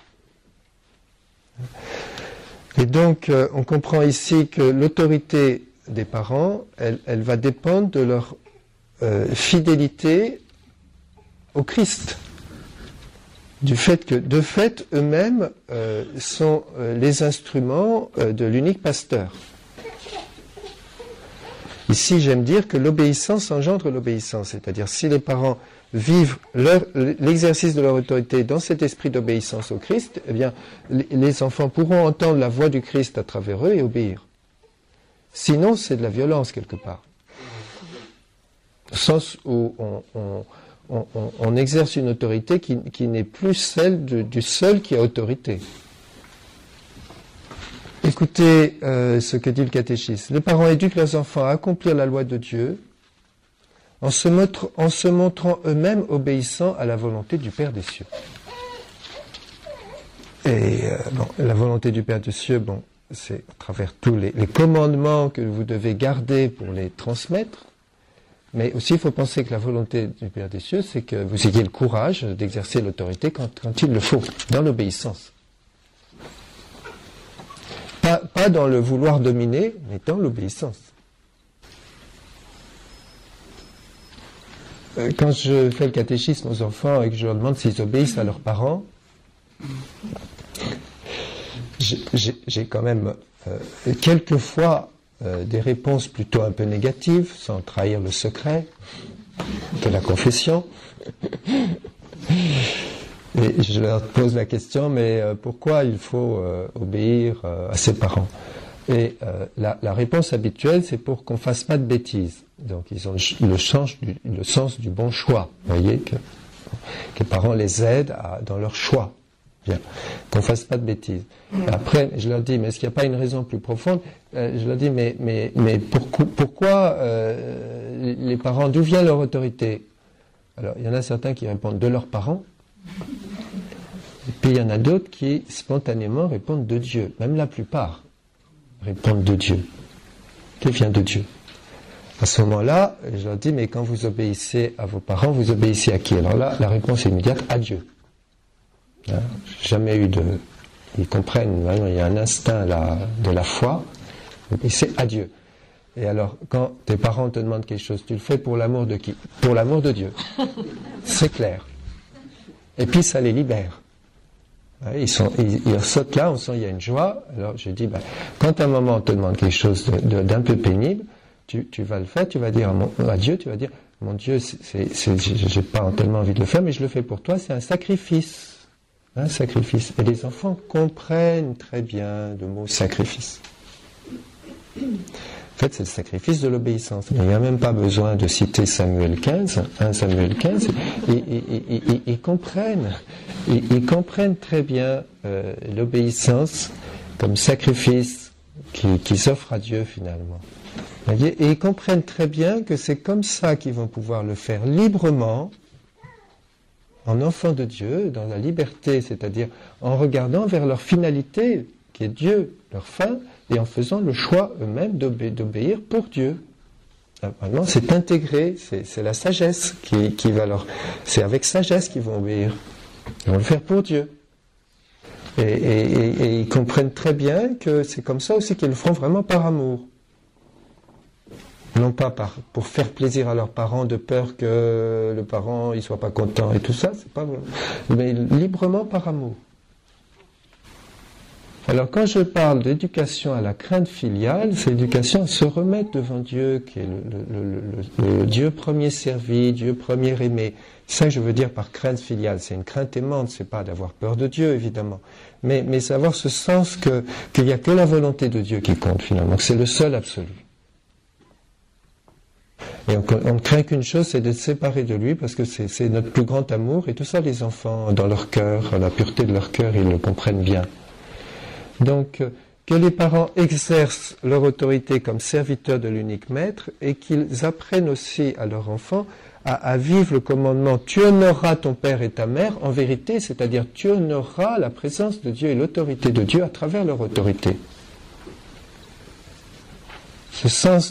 Et donc, on comprend ici que l'autorité des parents, elle va dépendre de leur fidélité au Christ. Du fait que, de fait, eux-mêmes sont les instruments de l'unique pasteur. Ici, j'aime dire que l'obéissance engendre l'obéissance, c'est-à-dire si les parents vivent l'exercice de leur autorité dans cet esprit d'obéissance au Christ, eh bien, les enfants pourront entendre la voix du Christ à travers eux et obéir. Sinon, c'est de la violence quelque part. Au sens où on exerce une autorité qui n'est plus celle du seul qui a autorité. Écoutez ce que dit le catéchisme. Les parents éduquent leurs enfants à accomplir la loi de Dieu en se montrant eux-mêmes obéissants à la volonté du Père des cieux. Et la volonté du Père des cieux, c'est à travers tous les commandements que vous devez garder pour les transmettre, Mais aussi, il faut penser que la volonté du Père des cieux, c'est que vous ayez le courage d'exercer l'autorité quand il le faut, dans l'obéissance. Pas dans le vouloir dominer, mais dans l'obéissance. Quand je fais le catéchisme aux enfants et que je leur demande s'ils obéissent à leurs parents, j'ai quand même quelquefois des réponses plutôt un peu négatives, sans trahir le secret de la confession. Et je leur pose la question, mais pourquoi il faut obéir à ses parents? Et la réponse habituelle, c'est pour qu'on fasse pas de bêtises. Donc ils ont le sens du bon choix. Vous voyez que les parents les aident dans leur choix. Bien. Qu'on fasse pas de bêtises. Après, je leur dis, mais est-ce qu'il n'y a pas une raison plus profonde? Je leur dis, mais pourquoi les parents, d'où vient leur autorité? Alors, il y en a certains qui répondent de leurs parents, et puis il y en a d'autres qui spontanément répondent de Dieu. Même la plupart répondent de Dieu. Qui vient de Dieu? À ce moment-là, je leur dis, mais quand vous obéissez à vos parents, vous obéissez à qui? Alors là, la réponse est immédiate, à Dieu. Jamais eu ils comprennent, il y a un instinct de la foi, et c'est à Dieu. Et alors, quand tes parents te demandent quelque chose, tu le fais pour l'amour de qui? Pour l'amour de Dieu. C'est clair. Et puis ça les libère. Ils sautent là, on sent qu'il y a une joie. Alors je dis, quand à un moment on te demande quelque chose d'un peu pénible, tu vas le faire, tu vas dire à Dieu, tu vas dire, mon Dieu, j'ai pas tellement envie de le faire, mais je le fais pour toi, c'est un sacrifice. Un sacrifice. Et les enfants comprennent très bien le mot sacrifice. En fait, c'est le sacrifice de l'obéissance. Il n'y a même pas besoin de citer Samuel 15, 1 Samuel 15. Ils comprennent très bien l'obéissance comme sacrifice qui s'offre à Dieu finalement. Et ils comprennent très bien que c'est comme ça qu'ils vont pouvoir le faire librement, en enfant de Dieu, dans la liberté, c'est-à-dire en regardant vers leur finalité, qui est Dieu, leur fin, et en faisant le choix eux-mêmes d'obéir pour Dieu. Vraiment, c'est intégré, c'est la sagesse qui va c'est avec sagesse qu'ils vont obéir. Ils vont le faire pour Dieu. Et ils comprennent très bien que c'est comme ça aussi qu'ils le font vraiment par amour. Non pas pour faire plaisir à leurs parents, de peur que le parent il soit pas content et tout ça, c'est pas bon. Mais librement par amour. Alors quand je parle d'éducation à la crainte filiale, c'est l'éducation à se remettre devant Dieu, qui est le Dieu premier servi, Dieu premier aimé. C'est ça que je veux dire par crainte filiale. C'est une crainte aimante, c'est pas d'avoir peur de Dieu évidemment, mais c'est avoir ce sens qu'il n'y a que la volonté de Dieu qui compte finalement, que c'est le seul absolu. Et on ne craint qu'une chose, c'est d'être séparé de lui, parce que c'est notre plus grand amour, et tout ça les enfants, dans leur cœur, la pureté de leur cœur, ils le comprennent bien. Donc, que les parents exercent leur autorité comme serviteurs de l'unique maître, et qu'ils apprennent aussi à leurs enfants à vivre le commandement « Tu honoreras ton père et ta mère » en vérité, c'est-à-dire tu honoreras la présence de Dieu et l'autorité de Dieu à travers leur autorité. Ce sens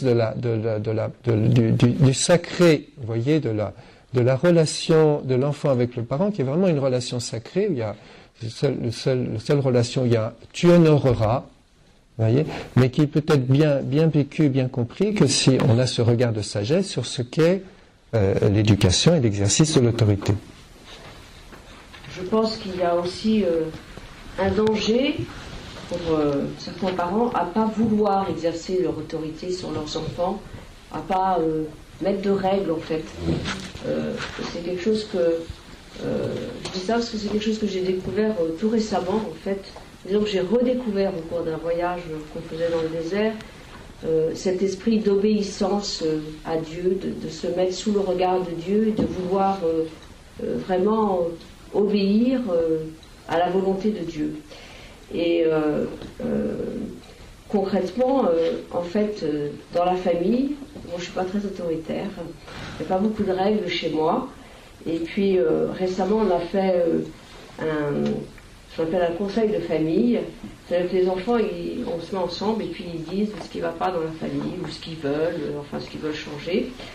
du sacré, vous voyez, de la relation de l'enfant avec le parent, qui est vraiment une relation sacrée, où il y a la seule relation, il y a tu honoreras, vous voyez, mais qui peut être bien vécu, bien compris, que si on a ce regard de sagesse sur ce qu'est l'éducation et l'exercice de l'autorité. Je pense qu'il y a aussi un danger pour certains parents à pas vouloir exercer leur autorité sur leurs enfants, à pas mettre de règles en fait. C'est quelque chose que je dis ça parce que c'est quelque chose que j'ai découvert tout récemment en fait. Disons que j'ai redécouvert au cours d'un voyage qu'on faisait dans le désert cet esprit d'obéissance à Dieu, de se mettre sous le regard de Dieu et de vouloir vraiment obéir à la volonté de Dieu. Et concrètement, en fait, dans la famille, moi je ne suis pas très autoritaire, il n'y a pas beaucoup de règles chez moi. Et puis récemment, on a fait ce qu'on appelle un conseil de famille. C'est-à-dire que les enfants, on se met ensemble et puis ils disent ce qui ne va pas dans la famille ou ce qu'ils veulent, enfin ce qu'ils veulent changer.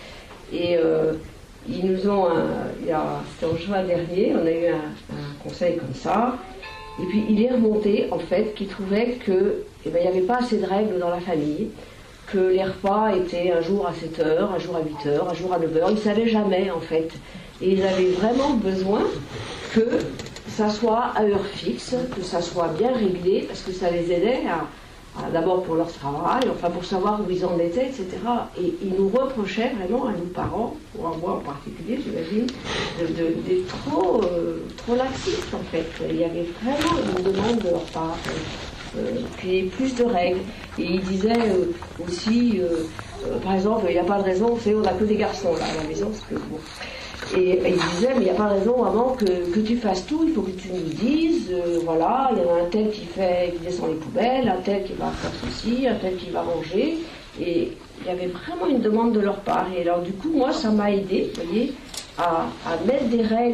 Et ils nous ont, c'était en juin dernier, on a eu un conseil comme ça. Et puis il est remonté, en fait, qu'il trouvait que, il n'y avait pas assez de règles dans la famille, que les repas étaient un jour à 7h, un jour à 8h, un jour à 9h. Ils ne savaient jamais, en fait. Et ils avaient vraiment besoin que ça soit à heure fixe, que ça soit bien réglé, parce que ça les aidait d'abord pour leur travail, enfin pour savoir où ils en étaient, etc. Et ils nous reprochaient vraiment, à nous parents, ou à moi en particulier, j'imagine, d'être trop laxistes, en fait. Il y avait vraiment une demande de leur part, qu'il y ait plus de règles. Et ils disaient aussi, par exemple, il n'y a pas de raison, on n'a que des garçons là à la maison, parce que bon. Et il disait, mais il n'y a pas de raison, maman, que tu fasses tout, il faut que tu nous dises, voilà, il y en a un tel qui descend les poubelles, un tel qui va faire ceci, un tel qui va ranger. Et il y avait vraiment une demande de leur part. Et alors, du coup, moi, ça m'a aidé, vous voyez, à mettre des règles,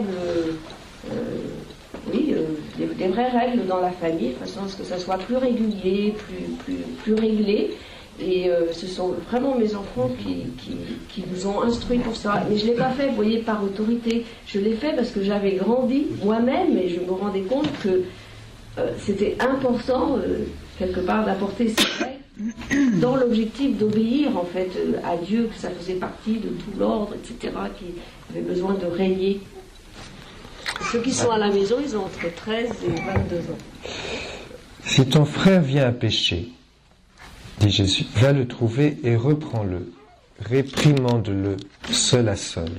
des vraies règles dans la famille, de façon à ce que ça soit plus régulier, plus réglé. Et ce sont vraiment mes enfants qui nous ont instruits pour ça. Mais je ne l'ai pas fait, vous voyez, par autorité. Je l'ai fait parce que j'avais grandi moi-même et je me rendais compte que c'était important, quelque part, d'apporter ces règles dans l'objectif d'obéir, en fait, à Dieu, que ça faisait partie de tout l'ordre, etc., qui avait besoin de régner. Ceux qui sont à la maison, ils ont entre 13 et 22 ans. Si ton frère vient à pécher, dit Jésus, va le trouver et reprends-le, réprimande-le seul à seul.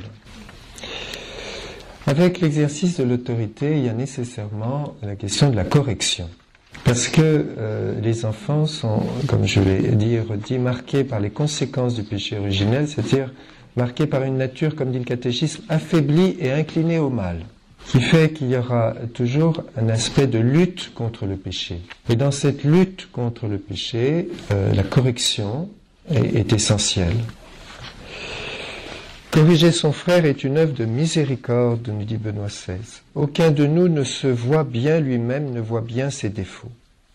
Avec l'exercice de l'autorité, il y a nécessairement la question de la correction. Parce que les enfants sont, comme je l'ai dit et redit, marqués par les conséquences du péché originel, c'est-à-dire marqués par une nature, comme dit le catéchisme, affaiblie et inclinée au mal, qui fait qu'il y aura toujours un aspect de lutte contre le péché. Et dans cette lutte contre le péché, la correction est essentielle. Corriger son frère est une œuvre de miséricorde, nous dit Benoît XVI. Aucun de nous ne se voit bien lui-même, ne voit bien ses défauts.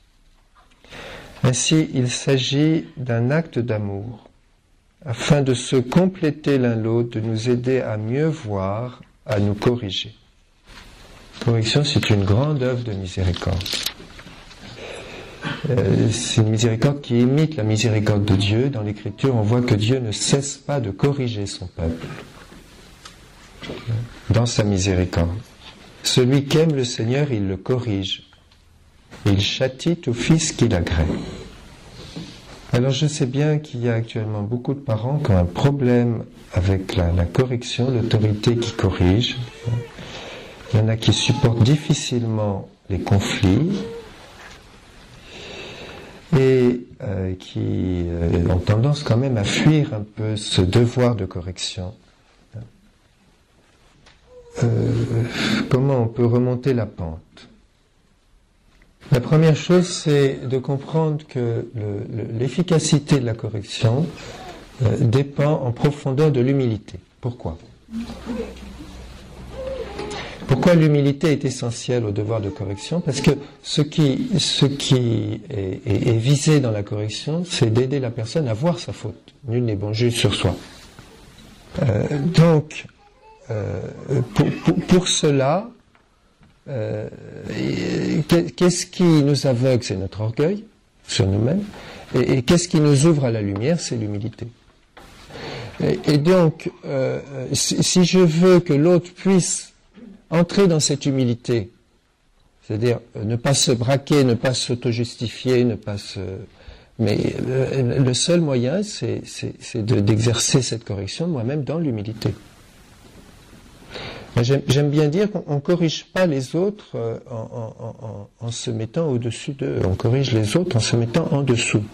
Ainsi, il s'agit d'un acte d'amour, afin de se compléter l'un l'autre, de nous aider à mieux voir, à nous corriger. Correction, c'est une grande œuvre de miséricorde. C'est une miséricorde qui imite la miséricorde de Dieu. Dans l'Écriture, on voit que Dieu ne cesse pas de corriger son peuple dans sa miséricorde. Celui qu'aime le Seigneur, il le corrige. Il châtie tout fils qu'il agrée. Alors je sais bien qu'il y a actuellement beaucoup de parents qui ont un problème avec la correction, l'autorité qui corrige. Il y en a qui supportent difficilement les conflits et qui ont tendance quand même à fuir un peu ce devoir de correction. Comment on peut remonter la pente ? La première chose, c'est de comprendre que l'efficacité de la correction dépend en profondeur de l'humilité. Pourquoi ? Pourquoi l'humilité est essentielle au devoir de correction ? Parce que ce qui est visé dans la correction, c'est d'aider la personne à voir sa faute. Nul n'est bon juge sur soi. Donc, pour cela, qu'est-ce qui nous aveugle ? C'est notre orgueil sur nous-mêmes. Et qu'est-ce qui nous ouvre à la lumière ? C'est l'humilité. Et donc, si je veux que l'autre puisse entrer dans cette humilité, c'est-à-dire ne pas se braquer, ne pas s'auto-justifier, mais le seul moyen, c'est d'exercer cette correction moi-même dans l'humilité. J'aime bien dire qu'on ne corrige pas les autres en se mettant au-dessus d'eux, on corrige les autres en se mettant en dessous.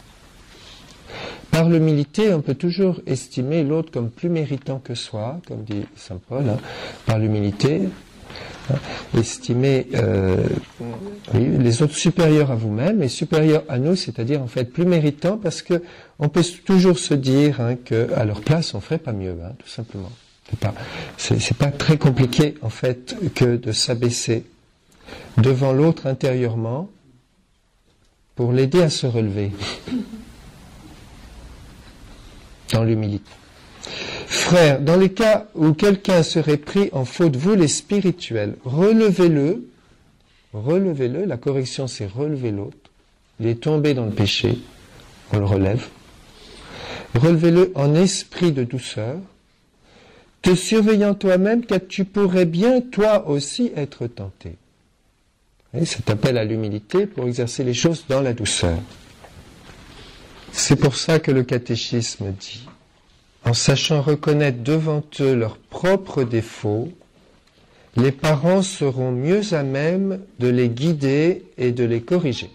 Par l'humilité, on peut toujours estimer l'autre comme plus méritant que soi, comme dit saint Paul, par l'humilité, estimer les autres supérieurs à vous-même et supérieurs à nous, c'est-à-dire en fait plus méritants, parce que on peut toujours se dire qu'à leur place on ferait pas mieux, tout simplement. C'est pas très compliqué en fait que de s'abaisser devant l'autre intérieurement pour l'aider à se relever dans l'humilité. Frères, dans les cas où quelqu'un serait pris en faute, vous les spirituels, relevez-le, la correction c'est relever l'autre, il est tombé dans le péché, on le relève, relevez-le en esprit de douceur, te surveillant toi-même, car tu pourrais bien toi aussi être tenté. Et cet appel à l'humilité pour exercer les choses dans la douceur. C'est pour ça que le catéchisme dit, en sachant reconnaître devant eux leurs propres défauts, les parents seront mieux à même de les guider et de les corriger.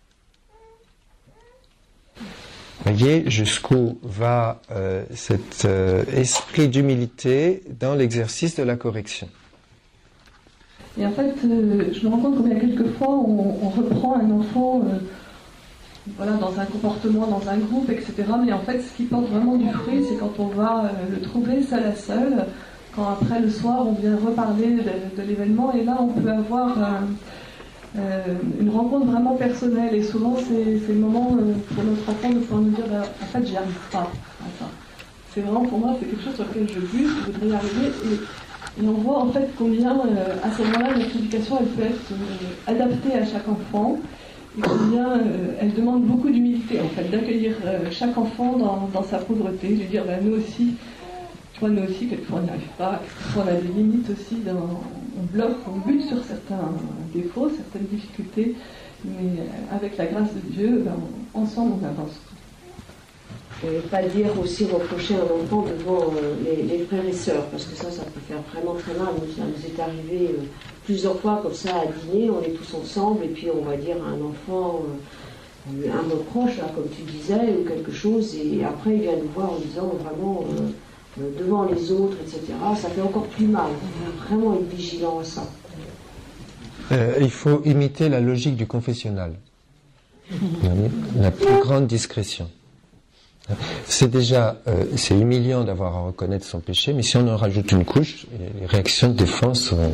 Voyez jusqu'où va cet esprit d'humilité dans l'exercice de la correction. Et en fait, je me rends compte combien quelquefois on reprend un enfant voilà, dans un comportement, dans un groupe, etc. Mais en fait, ce qui porte vraiment du fruit, c'est quand on va le trouver seul à seul, quand après le soir, on vient reparler de l'événement, et là, on peut avoir une rencontre vraiment personnelle. Et souvent, c'est le moment pour notre enfant de pouvoir nous dire en fait, j'y arrive pas à ça. C'est vraiment, pour moi, c'est quelque chose sur lequel je bute, je voudrais y arriver. Et on voit en fait combien, à ce moment-là, notre éducation, elle peut être adaptée à chaque enfant. Et combien elle demande beaucoup d'humilité, en fait, d'accueillir chaque enfant dans sa pauvreté, de lui dire, nous aussi, tu vois, nous aussi, quelquefois on n'y arrive pas, quelquefois on a des limites aussi, on bloque, on bute sur certains défauts, certaines difficultés, mais avec la grâce de Dieu, ensemble on avance. Et pas dire aussi reprocher un enfant devant les frères et sœurs, parce que ça peut faire vraiment très mal. Ça nous est arrivé plusieurs fois comme ça à dîner, on est tous ensemble, et puis on va dire à un enfant un reproche, là, comme tu disais, ou quelque chose, et après il vient nous voir en disant vraiment devant les autres, etc. Ça fait encore plus mal. Il faut vraiment être vigilant à ça. Il faut imiter la logique du confessionnal. La plus grande discrétion. C'est déjà, c'est humiliant d'avoir à reconnaître son péché, mais si on en rajoute une couche, les réactions de défense sont...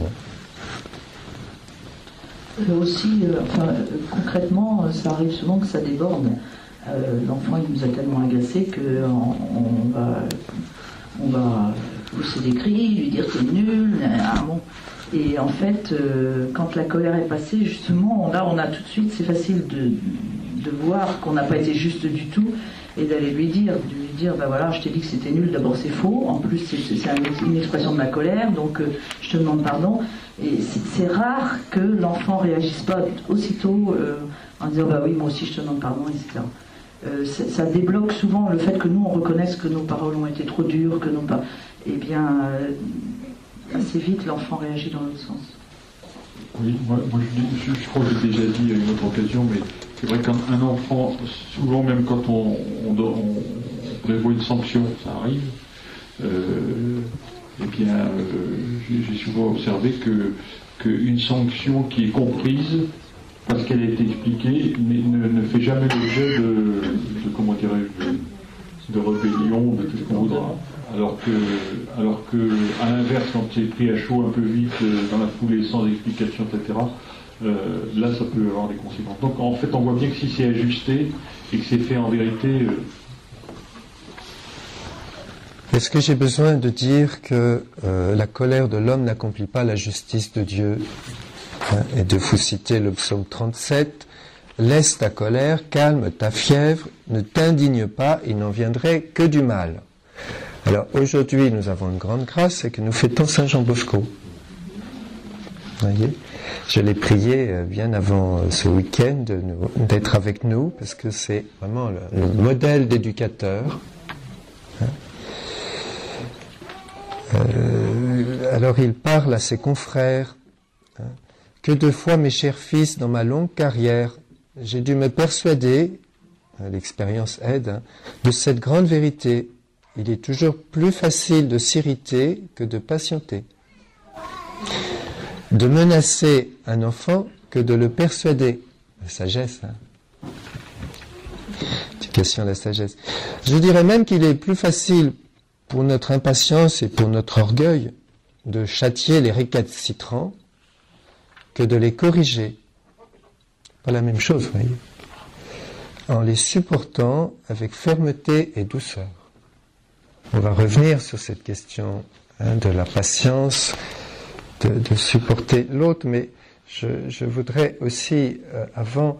Aussi, concrètement, ça arrive souvent que ça déborde. L'enfant, il nous a tellement agacé qu'on va pousser des cris, lui dire t'es nul, bon. Et en fait, quand la colère est passée, justement, là, on a tout de suite, c'est facile de voir qu'on n'a pas été juste du tout, et d'aller lui dire, voilà, je t'ai dit que c'était nul, d'abord c'est faux, en plus c'est une expression de ma colère, donc je te demande pardon. Et c'est rare que l'enfant réagisse pas aussitôt en disant oui, moi aussi je te demande pardon, etc. Ça débloque souvent le fait que nous on reconnaisse que nos paroles ont été trop dures, que assez vite l'enfant réagit dans l'autre sens. Oui, moi je crois que j'ai déjà dit à une autre occasion, mais c'est vrai qu'un enfant, souvent même quand on prévoit une sanction, ça arrive, j'ai souvent observé qu'une sanction qui est comprise, parce qu'elle a été expliquée, ne fait jamais l'objet de rébellion, de tout ce qu'on voudra. Alors que, à l'inverse, quand c'est pris à chaud un peu vite, dans la foulée, sans explication, etc., là, ça peut avoir des conséquences. Donc, en fait, on voit bien que si c'est ajusté et que c'est fait en vérité... Est-ce que j'ai besoin de dire que la colère de l'homme n'accomplit pas la justice de Dieu, et de vous citer le psaume 37, « Laisse ta colère, calme ta fièvre, ne t'indigne pas, il n'en viendrait que du mal. » Alors aujourd'hui, nous avons une grande grâce, c'est que nous fêtons Saint Jean Bosco. Vous voyez, je l'ai prié bien avant ce week-end d'être avec nous, parce que c'est vraiment le modèle d'éducateur. Alors il parle à ses confrères. Que de fois, mes chers fils, dans ma longue carrière, j'ai dû me persuader, l'expérience aide, de cette grande vérité. Il est toujours plus facile de s'irriter que de patienter. De menacer un enfant que de le persuader. La sagesse, Éducation à la sagesse. Je dirais même qu'il est plus facile pour notre impatience et pour notre orgueil de châtier les récalcitrants que de les corriger. Pas la même chose, vous voyez. En les supportant avec fermeté et douceur. On va revenir sur cette question de la patience, de supporter l'autre, mais je voudrais aussi, avant,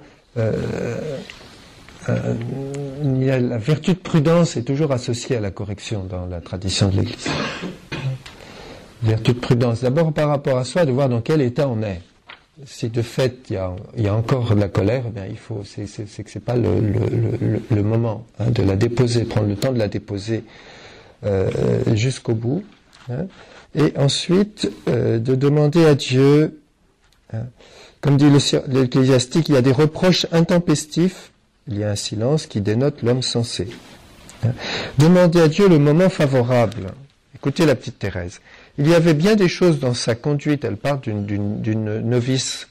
il y a la vertu de prudence est toujours associée à la correction dans la tradition de l'Église. Vertu de prudence, d'abord par rapport à soi, de voir dans quel état on est. Si de fait il y a encore de la colère, eh bien il faut, c'est que c'est pas le moment de la déposer, prendre le temps de la déposer jusqu'au bout, et ensuite de demander à Dieu, comme dit l'Ecclésiastique, il y a des reproches intempestifs, il y a un silence qui dénote l'homme sensé. Demander à Dieu le moment favorable. Écoutez la petite Thérèse. Il y avait bien des choses dans sa conduite, elle parle d'une novice,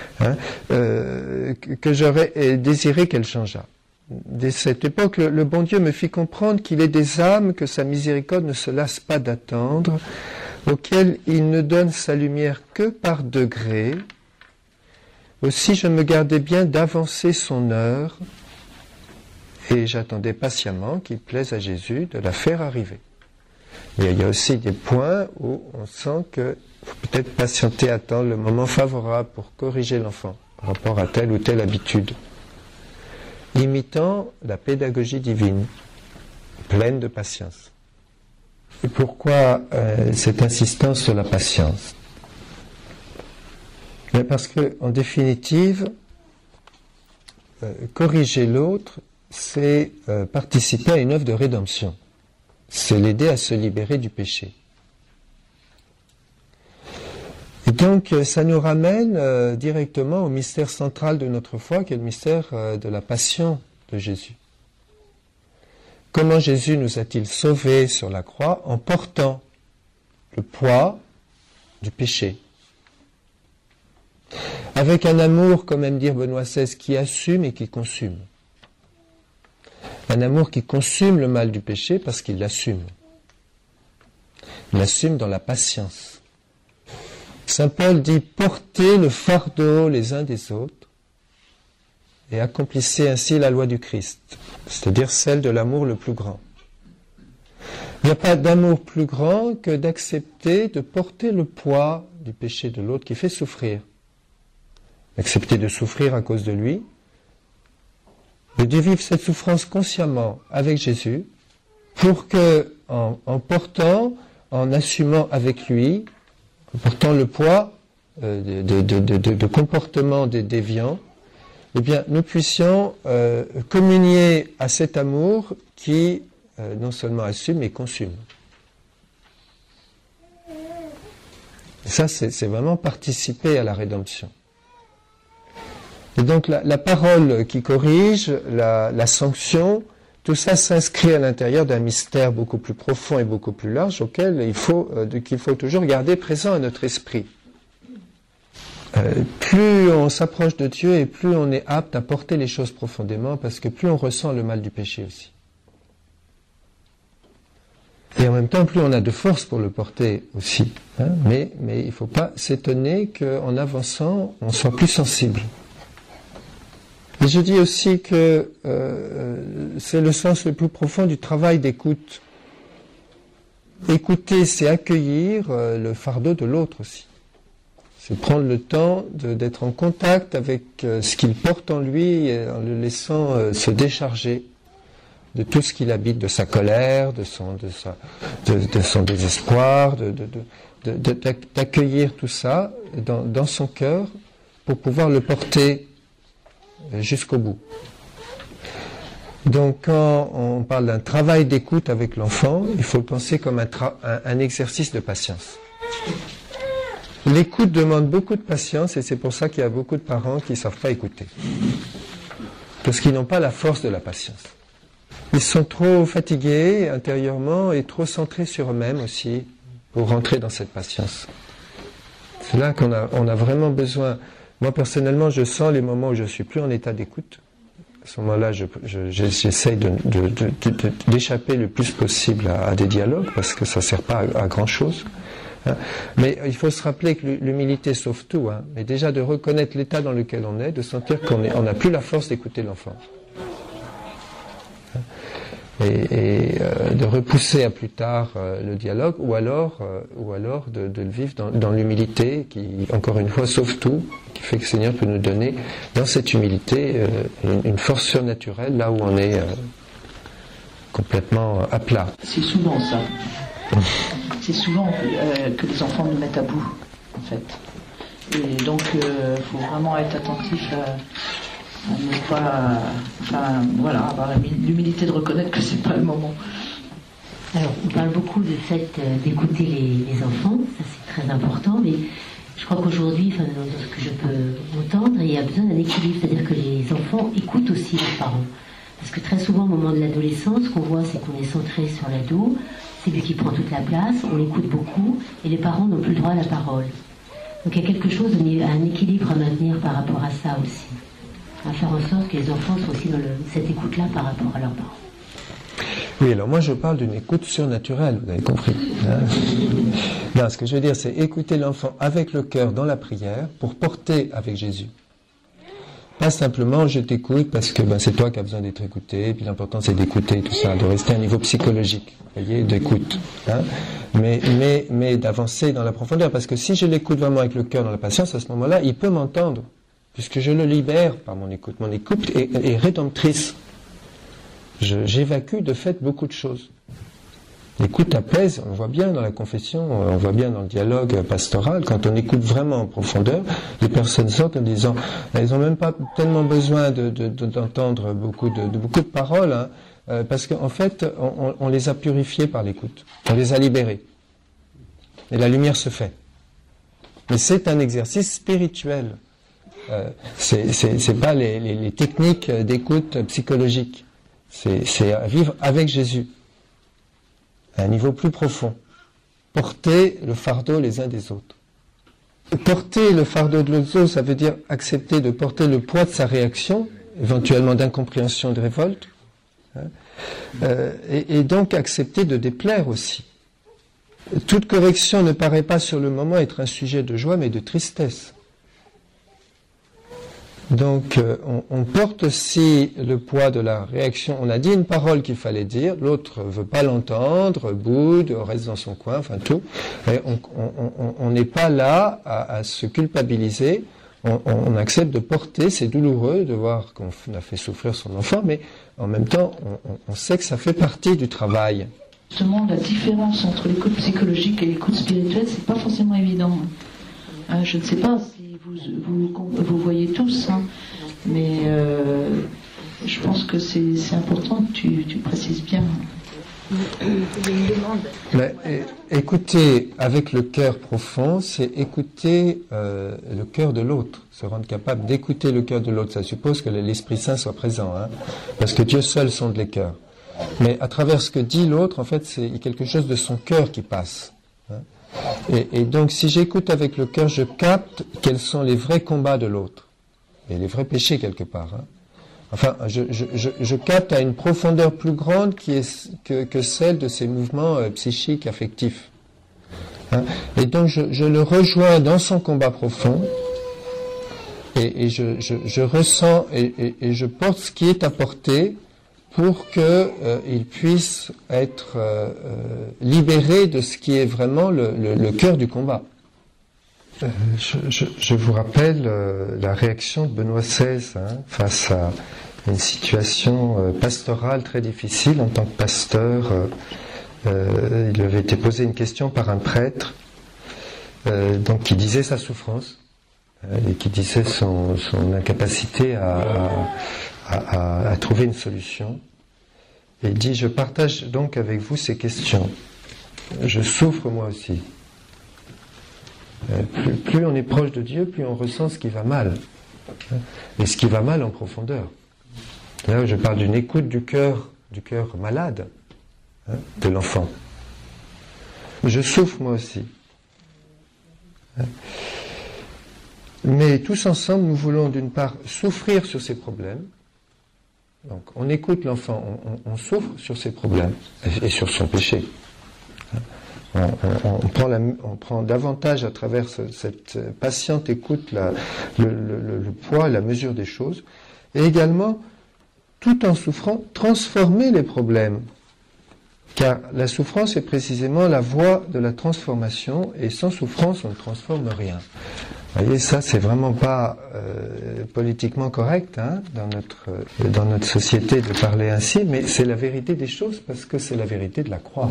que j'aurais désiré qu'elle changeât. Dès cette époque, le bon Dieu me fit comprendre qu'il est des âmes que sa miséricorde ne se lasse pas d'attendre, auxquelles il ne donne sa lumière que par degrés. Aussi je me gardais bien d'avancer son heure, et j'attendais patiemment qu'il plaise à Jésus de la faire arriver. Mais il y a aussi des points où on sent qu'il faut peut-être patienter, attendre le moment favorable pour corriger l'enfant par rapport à telle ou telle habitude, imitant la pédagogie divine, pleine de patience. Et pourquoi cette insistance sur la patience? Mais parce que, en définitive, corriger l'autre, c'est participer à une œuvre de rédemption. C'est l'aider à se libérer du péché. Et donc, ça nous ramène directement au mystère central de notre foi, qui est le mystère de la passion de Jésus. Comment Jésus nous a-t-il sauvés sur la croix? En portant le poids du péché. Avec un amour, comme aime dire Benoît XVI, qui assume et qui consume. Un amour qui consume le mal du péché parce qu'il l'assume. Il l'assume dans la patience. Saint Paul dit « Portez le fardeau les uns des autres et accomplissez ainsi la loi du Christ », c'est-à-dire celle de l'amour le plus grand. Il n'y a pas d'amour plus grand que d'accepter de porter le poids du péché de l'autre qui fait souffrir. Accepter de souffrir à cause de lui, et de vivre cette souffrance consciemment avec Jésus, pour que, en portant, en assumant avec lui, en portant le poids de comportements déviants, eh bien, nous puissions communier à cet amour qui non seulement assume, mais consume. Et ça, c'est vraiment participer à la rédemption. Et donc la parole qui corrige, la sanction, tout ça s'inscrit à l'intérieur d'un mystère beaucoup plus profond et beaucoup plus large auquel qu'il faut toujours garder présent à notre esprit. Plus on s'approche de Dieu et plus on est apte à porter les choses profondément, parce que plus on ressent le mal du péché aussi. Et en même temps, plus on a de force pour le porter aussi. Mais il ne faut pas s'étonner qu'en avançant, on soit plus sensible. Et je dis aussi que c'est le sens le plus profond du travail d'écoute. Écouter, c'est accueillir le fardeau de l'autre aussi. C'est prendre le temps d'être en contact avec ce qu'il porte en lui, et en le laissant se décharger de tout ce qu'il habite, de sa colère, de son désespoir, d'accueillir tout ça dans son cœur pour pouvoir le porter jusqu'au bout. Donc quand on parle d'un travail d'écoute avec l'enfant, il faut le penser comme un exercice de patience. L'écoute demande beaucoup de patience, et c'est pour ça qu'il y a beaucoup de parents qui ne savent pas écouter. Parce qu'ils n'ont pas la force de la patience. Ils sont trop fatigués intérieurement et trop centrés sur eux-mêmes aussi pour rentrer dans cette patience. C'est là qu'on a vraiment besoin. Moi, personnellement, je sens les moments où je ne suis plus en état d'écoute. À ce moment-là, j'essaye d'échapper le plus possible à des dialogues, parce que ça ne sert pas à grand-chose. Mais il faut se rappeler que l'humilité sauve tout. Mais déjà de reconnaître l'état dans lequel on est, de sentir qu'on n'a plus la force d'écouter l'enfant. de repousser à plus tard le dialogue, ou alors de le vivre dans l'humilité qui, encore une fois, sauve tout, qui fait que le Seigneur peut nous donner, dans cette humilité, une force surnaturelle, là où on est complètement à plat. C'est souvent ça. C'est souvent que les enfants nous mettent à bout, en fait. Et donc, il faut vraiment être attentif à ne pas, avoir l'humilité de reconnaître que c'est pas le moment. Alors, on parle beaucoup du fait d'écouter les enfants, ça c'est très important, mais je crois qu'aujourd'hui, dans ce que je peux entendre, il y a besoin d'un équilibre, c'est-à-dire que les enfants écoutent aussi leurs parents. Parce que très souvent, au moment de l'adolescence, ce qu'on voit, c'est qu'on est centré sur l'ado, c'est lui qui prend toute la place, on l'écoute beaucoup, et les parents n'ont plus le droit à la parole. Donc il y a quelque chose, un équilibre à maintenir par rapport à ça aussi. À faire en sorte que les enfants soient aussi dans cette écoute-là par rapport à leurs parents. Oui, alors moi je parle d'une écoute surnaturelle, vous avez compris. Non, ce que je veux dire, c'est écouter l'enfant avec le cœur dans la prière pour porter avec Jésus. Pas simplement je t'écoute parce que c'est toi qui as besoin d'être écouté, et puis l'important c'est d'écouter tout ça, de rester à un niveau psychologique, vous voyez, d'écoute. Mais d'avancer dans la profondeur, parce que si je l'écoute vraiment avec le cœur dans la patience, à ce moment-là, il peut m'entendre. Puisque je le libère par mon écoute. Mon écoute est rédemptrice. J'évacue de fait beaucoup de choses. L'écoute apaise, on voit bien dans la confession, on voit bien dans le dialogue pastoral, quand on écoute vraiment en profondeur, les personnes sortent en disant, elles n'ont même pas tellement besoin d'entendre beaucoup de paroles, parce qu'en fait, on les a purifiées par l'écoute, on les a libérées. Et la lumière se fait. Mais c'est un exercice spirituel. C'est pas les techniques d'écoute psychologique. C'est à vivre avec Jésus, à un niveau plus profond. Porter le fardeau les uns des autres. Porter le fardeau de l'autre, ça veut dire accepter de porter le poids de sa réaction, éventuellement d'incompréhension, de révolte, et donc accepter de déplaire aussi. Toute correction ne paraît pas sur le moment être un sujet de joie, mais de tristesse. Donc, on porte aussi le poids de la réaction. On a dit une parole qu'il fallait dire, l'autre veut pas l'entendre, boude, reste dans son coin, enfin tout. Et on n'est pas là à se culpabiliser. On accepte de porter, c'est douloureux de voir qu'on a fait souffrir son enfant, mais en même temps, on sait que ça fait partie du travail. Justement, la différence entre l'écoute psychologique et l'écoute spirituelle, c'est pas forcément évident. Je ne sais pas si vous voyez tous, mais je pense que c'est important que tu précises bien. Mais, écouter avec le cœur profond, c'est écouter le cœur de l'autre, se rendre capable d'écouter le cœur de l'autre. Ça suppose que l'Esprit Saint soit présent, parce que Dieu seul sonde les cœurs. Mais à travers ce que dit l'autre, en fait, c'est quelque chose de son cœur qui passe. Et donc, si j'écoute avec le cœur, je capte quels sont les vrais combats de l'autre, et les vrais péchés quelque part. Enfin, je capte à une profondeur plus grande que celle de ces mouvements psychiques, affectifs. Et donc, je le rejoins dans son combat profond, et je ressens et je porte ce qui est à porter pour qu'il puisse être libéré de ce qui est vraiment le cœur du combat. Je vous rappelle la réaction de Benoît XVI face à une situation pastorale très difficile en tant que pasteur. Il lui avait été posé une question par un prêtre donc qui disait sa souffrance et qui disait son incapacité à trouver une solution. Et il dit, je partage donc avec vous ces questions. Je souffre moi aussi. Plus on est proche de Dieu, plus on ressent ce qui va mal. Et ce qui va mal en profondeur. Là, je parle d'une écoute du cœur malade de l'enfant. Je souffre moi aussi. Mais tous ensemble, nous voulons d'une part souffrir sur ces problèmes. Donc, on écoute l'enfant, on souffre sur ses problèmes et sur son péché. On prend davantage à travers cette patiente écoute le poids, la mesure des choses. Et également, tout en souffrant, transformer les problèmes. Car la souffrance est précisément la voie de la transformation, et sans souffrance, on ne transforme rien. Vous voyez, ça, c'est vraiment pas politiquement correct hein, dans notre société de parler ainsi, mais c'est la vérité des choses, parce que c'est la vérité de la croix.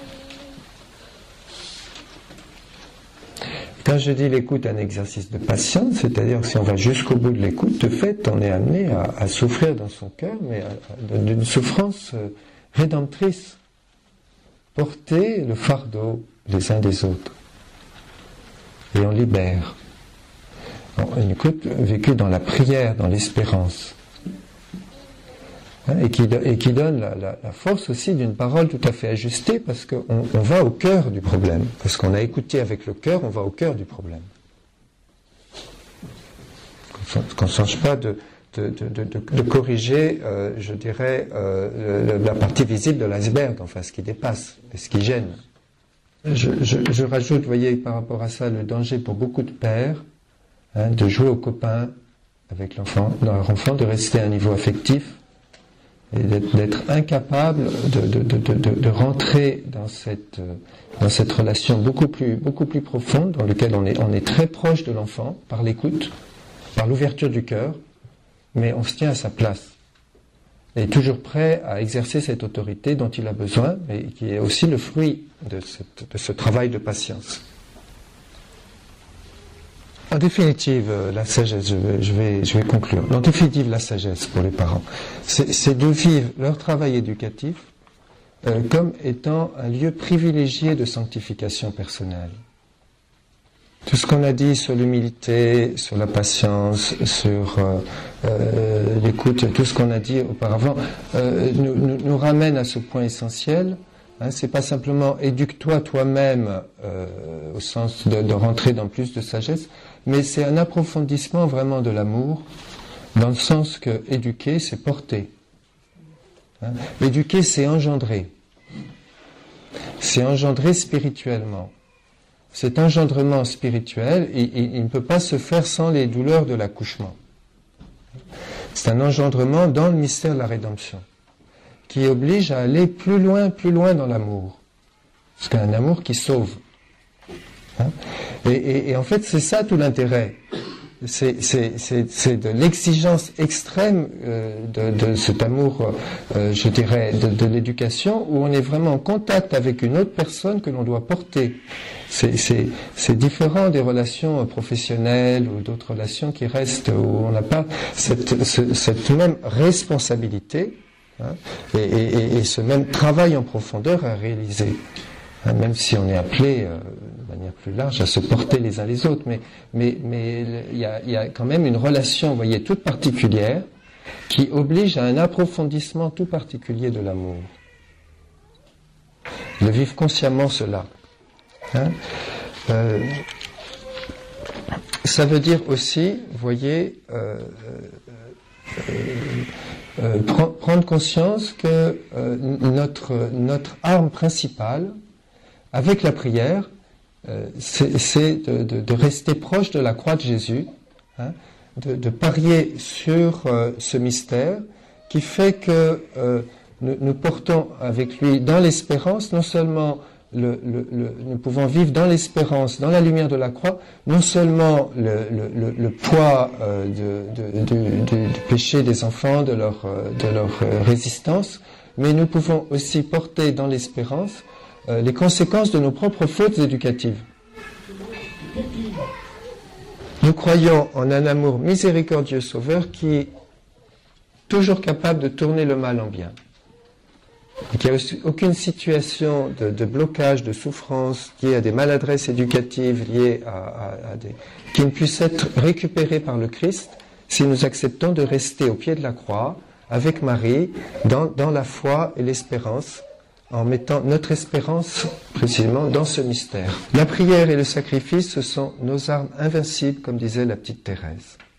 Quand je dis l'écoute un exercice de patience, c'est-à-dire si on va jusqu'au bout de l'écoute, de fait, on est amené à souffrir dans son cœur, mais d'une souffrance rédemptrice. Porter le fardeau les uns des autres. Et on libère. Une écoute vécue dans la prière, dans l'espérance. Et qui donne la force aussi d'une parole tout à fait ajustée, parce qu'on va au cœur du problème. Parce qu'on a écouté avec le cœur, on va au cœur du problème. Qu'on ne change pas de corriger, je dirais, la partie visible de l'iceberg, enfin ce qui dépasse, et ce qui gêne. Je rajoute, vous voyez, par rapport à ça, le danger pour beaucoup de pères, hein, de jouer au copain avec leur enfant, de rester à un niveau affectif, et d'être incapable de rentrer dans cette relation beaucoup plus profonde, dans laquelle on est très proche de l'enfant, par l'écoute, par l'ouverture du cœur, mais on se tient à sa place, et toujours prêt à exercer cette autorité dont il a besoin, et qui est aussi le fruit de ce travail de patience. En définitive, la sagesse, je vais conclure. En définitive, la sagesse pour les parents, c'est de vivre leur travail éducatif comme étant un lieu privilégié de sanctification personnelle. Tout ce qu'on a dit sur l'humilité, sur la patience, sur l'écoute, tout ce qu'on a dit auparavant, nous ramène à ce point essentiel. Hein, c'est pas simplement éduque-toi toi-même au sens de rentrer dans plus de sagesse, mais c'est un approfondissement vraiment de l'amour, dans le sens que éduquer, c'est porter. Hein, éduquer, c'est engendrer. C'est engendrer spirituellement. Cet engendrement spirituel, il ne peut pas se faire sans les douleurs de l'accouchement. C'est un engendrement dans le mystère de la rédemption, qui oblige à aller plus loin dans l'amour. Parce qu'il y a un amour qui sauve. Hein? Et en fait, c'est ça tout l'intérêt. C'est de l'exigence extrême de cet amour, je dirais, de l'éducation, où on est vraiment en contact avec une autre personne que l'on doit porter. C'est différent des relations professionnelles ou d'autres relations qui restent où on n'a pas cette même responsabilité, hein, et ce même travail en profondeur à réaliser. Hein, même si on est appelé de manière plus large à se porter les uns les autres, mais il y a quand même une relation, vous voyez, toute particulière, qui oblige à un approfondissement tout particulier de l'amour. De vivre consciemment cela. Hein, ça veut dire aussi, vous voyez, prendre conscience que notre arme principale, avec la prière, c'est de rester proche de la croix de Jésus, hein, de parier sur ce mystère qui fait que nous portons avec lui dans l'espérance, non seulement nous pouvons vivre dans l'espérance, dans la lumière de la croix, non seulement le poids du péché des enfants, de leur résistance, mais nous pouvons aussi porter dans l'espérance les conséquences de nos propres fautes éducatives. Nous croyons en un amour miséricordieux sauveur qui est toujours capable de tourner le mal en bien. Et qu'il n'y a aucune situation de blocage, de souffrance liée à des maladresses éducatives, liées qui ne puisse être récupérée par le Christ si nous acceptons de rester au pied de la croix avec Marie dans la foi et l'espérance, en mettant notre espérance précisément dans ce mystère. La prière et le sacrifice, ce sont nos armes invincibles, comme disait la petite Thérèse.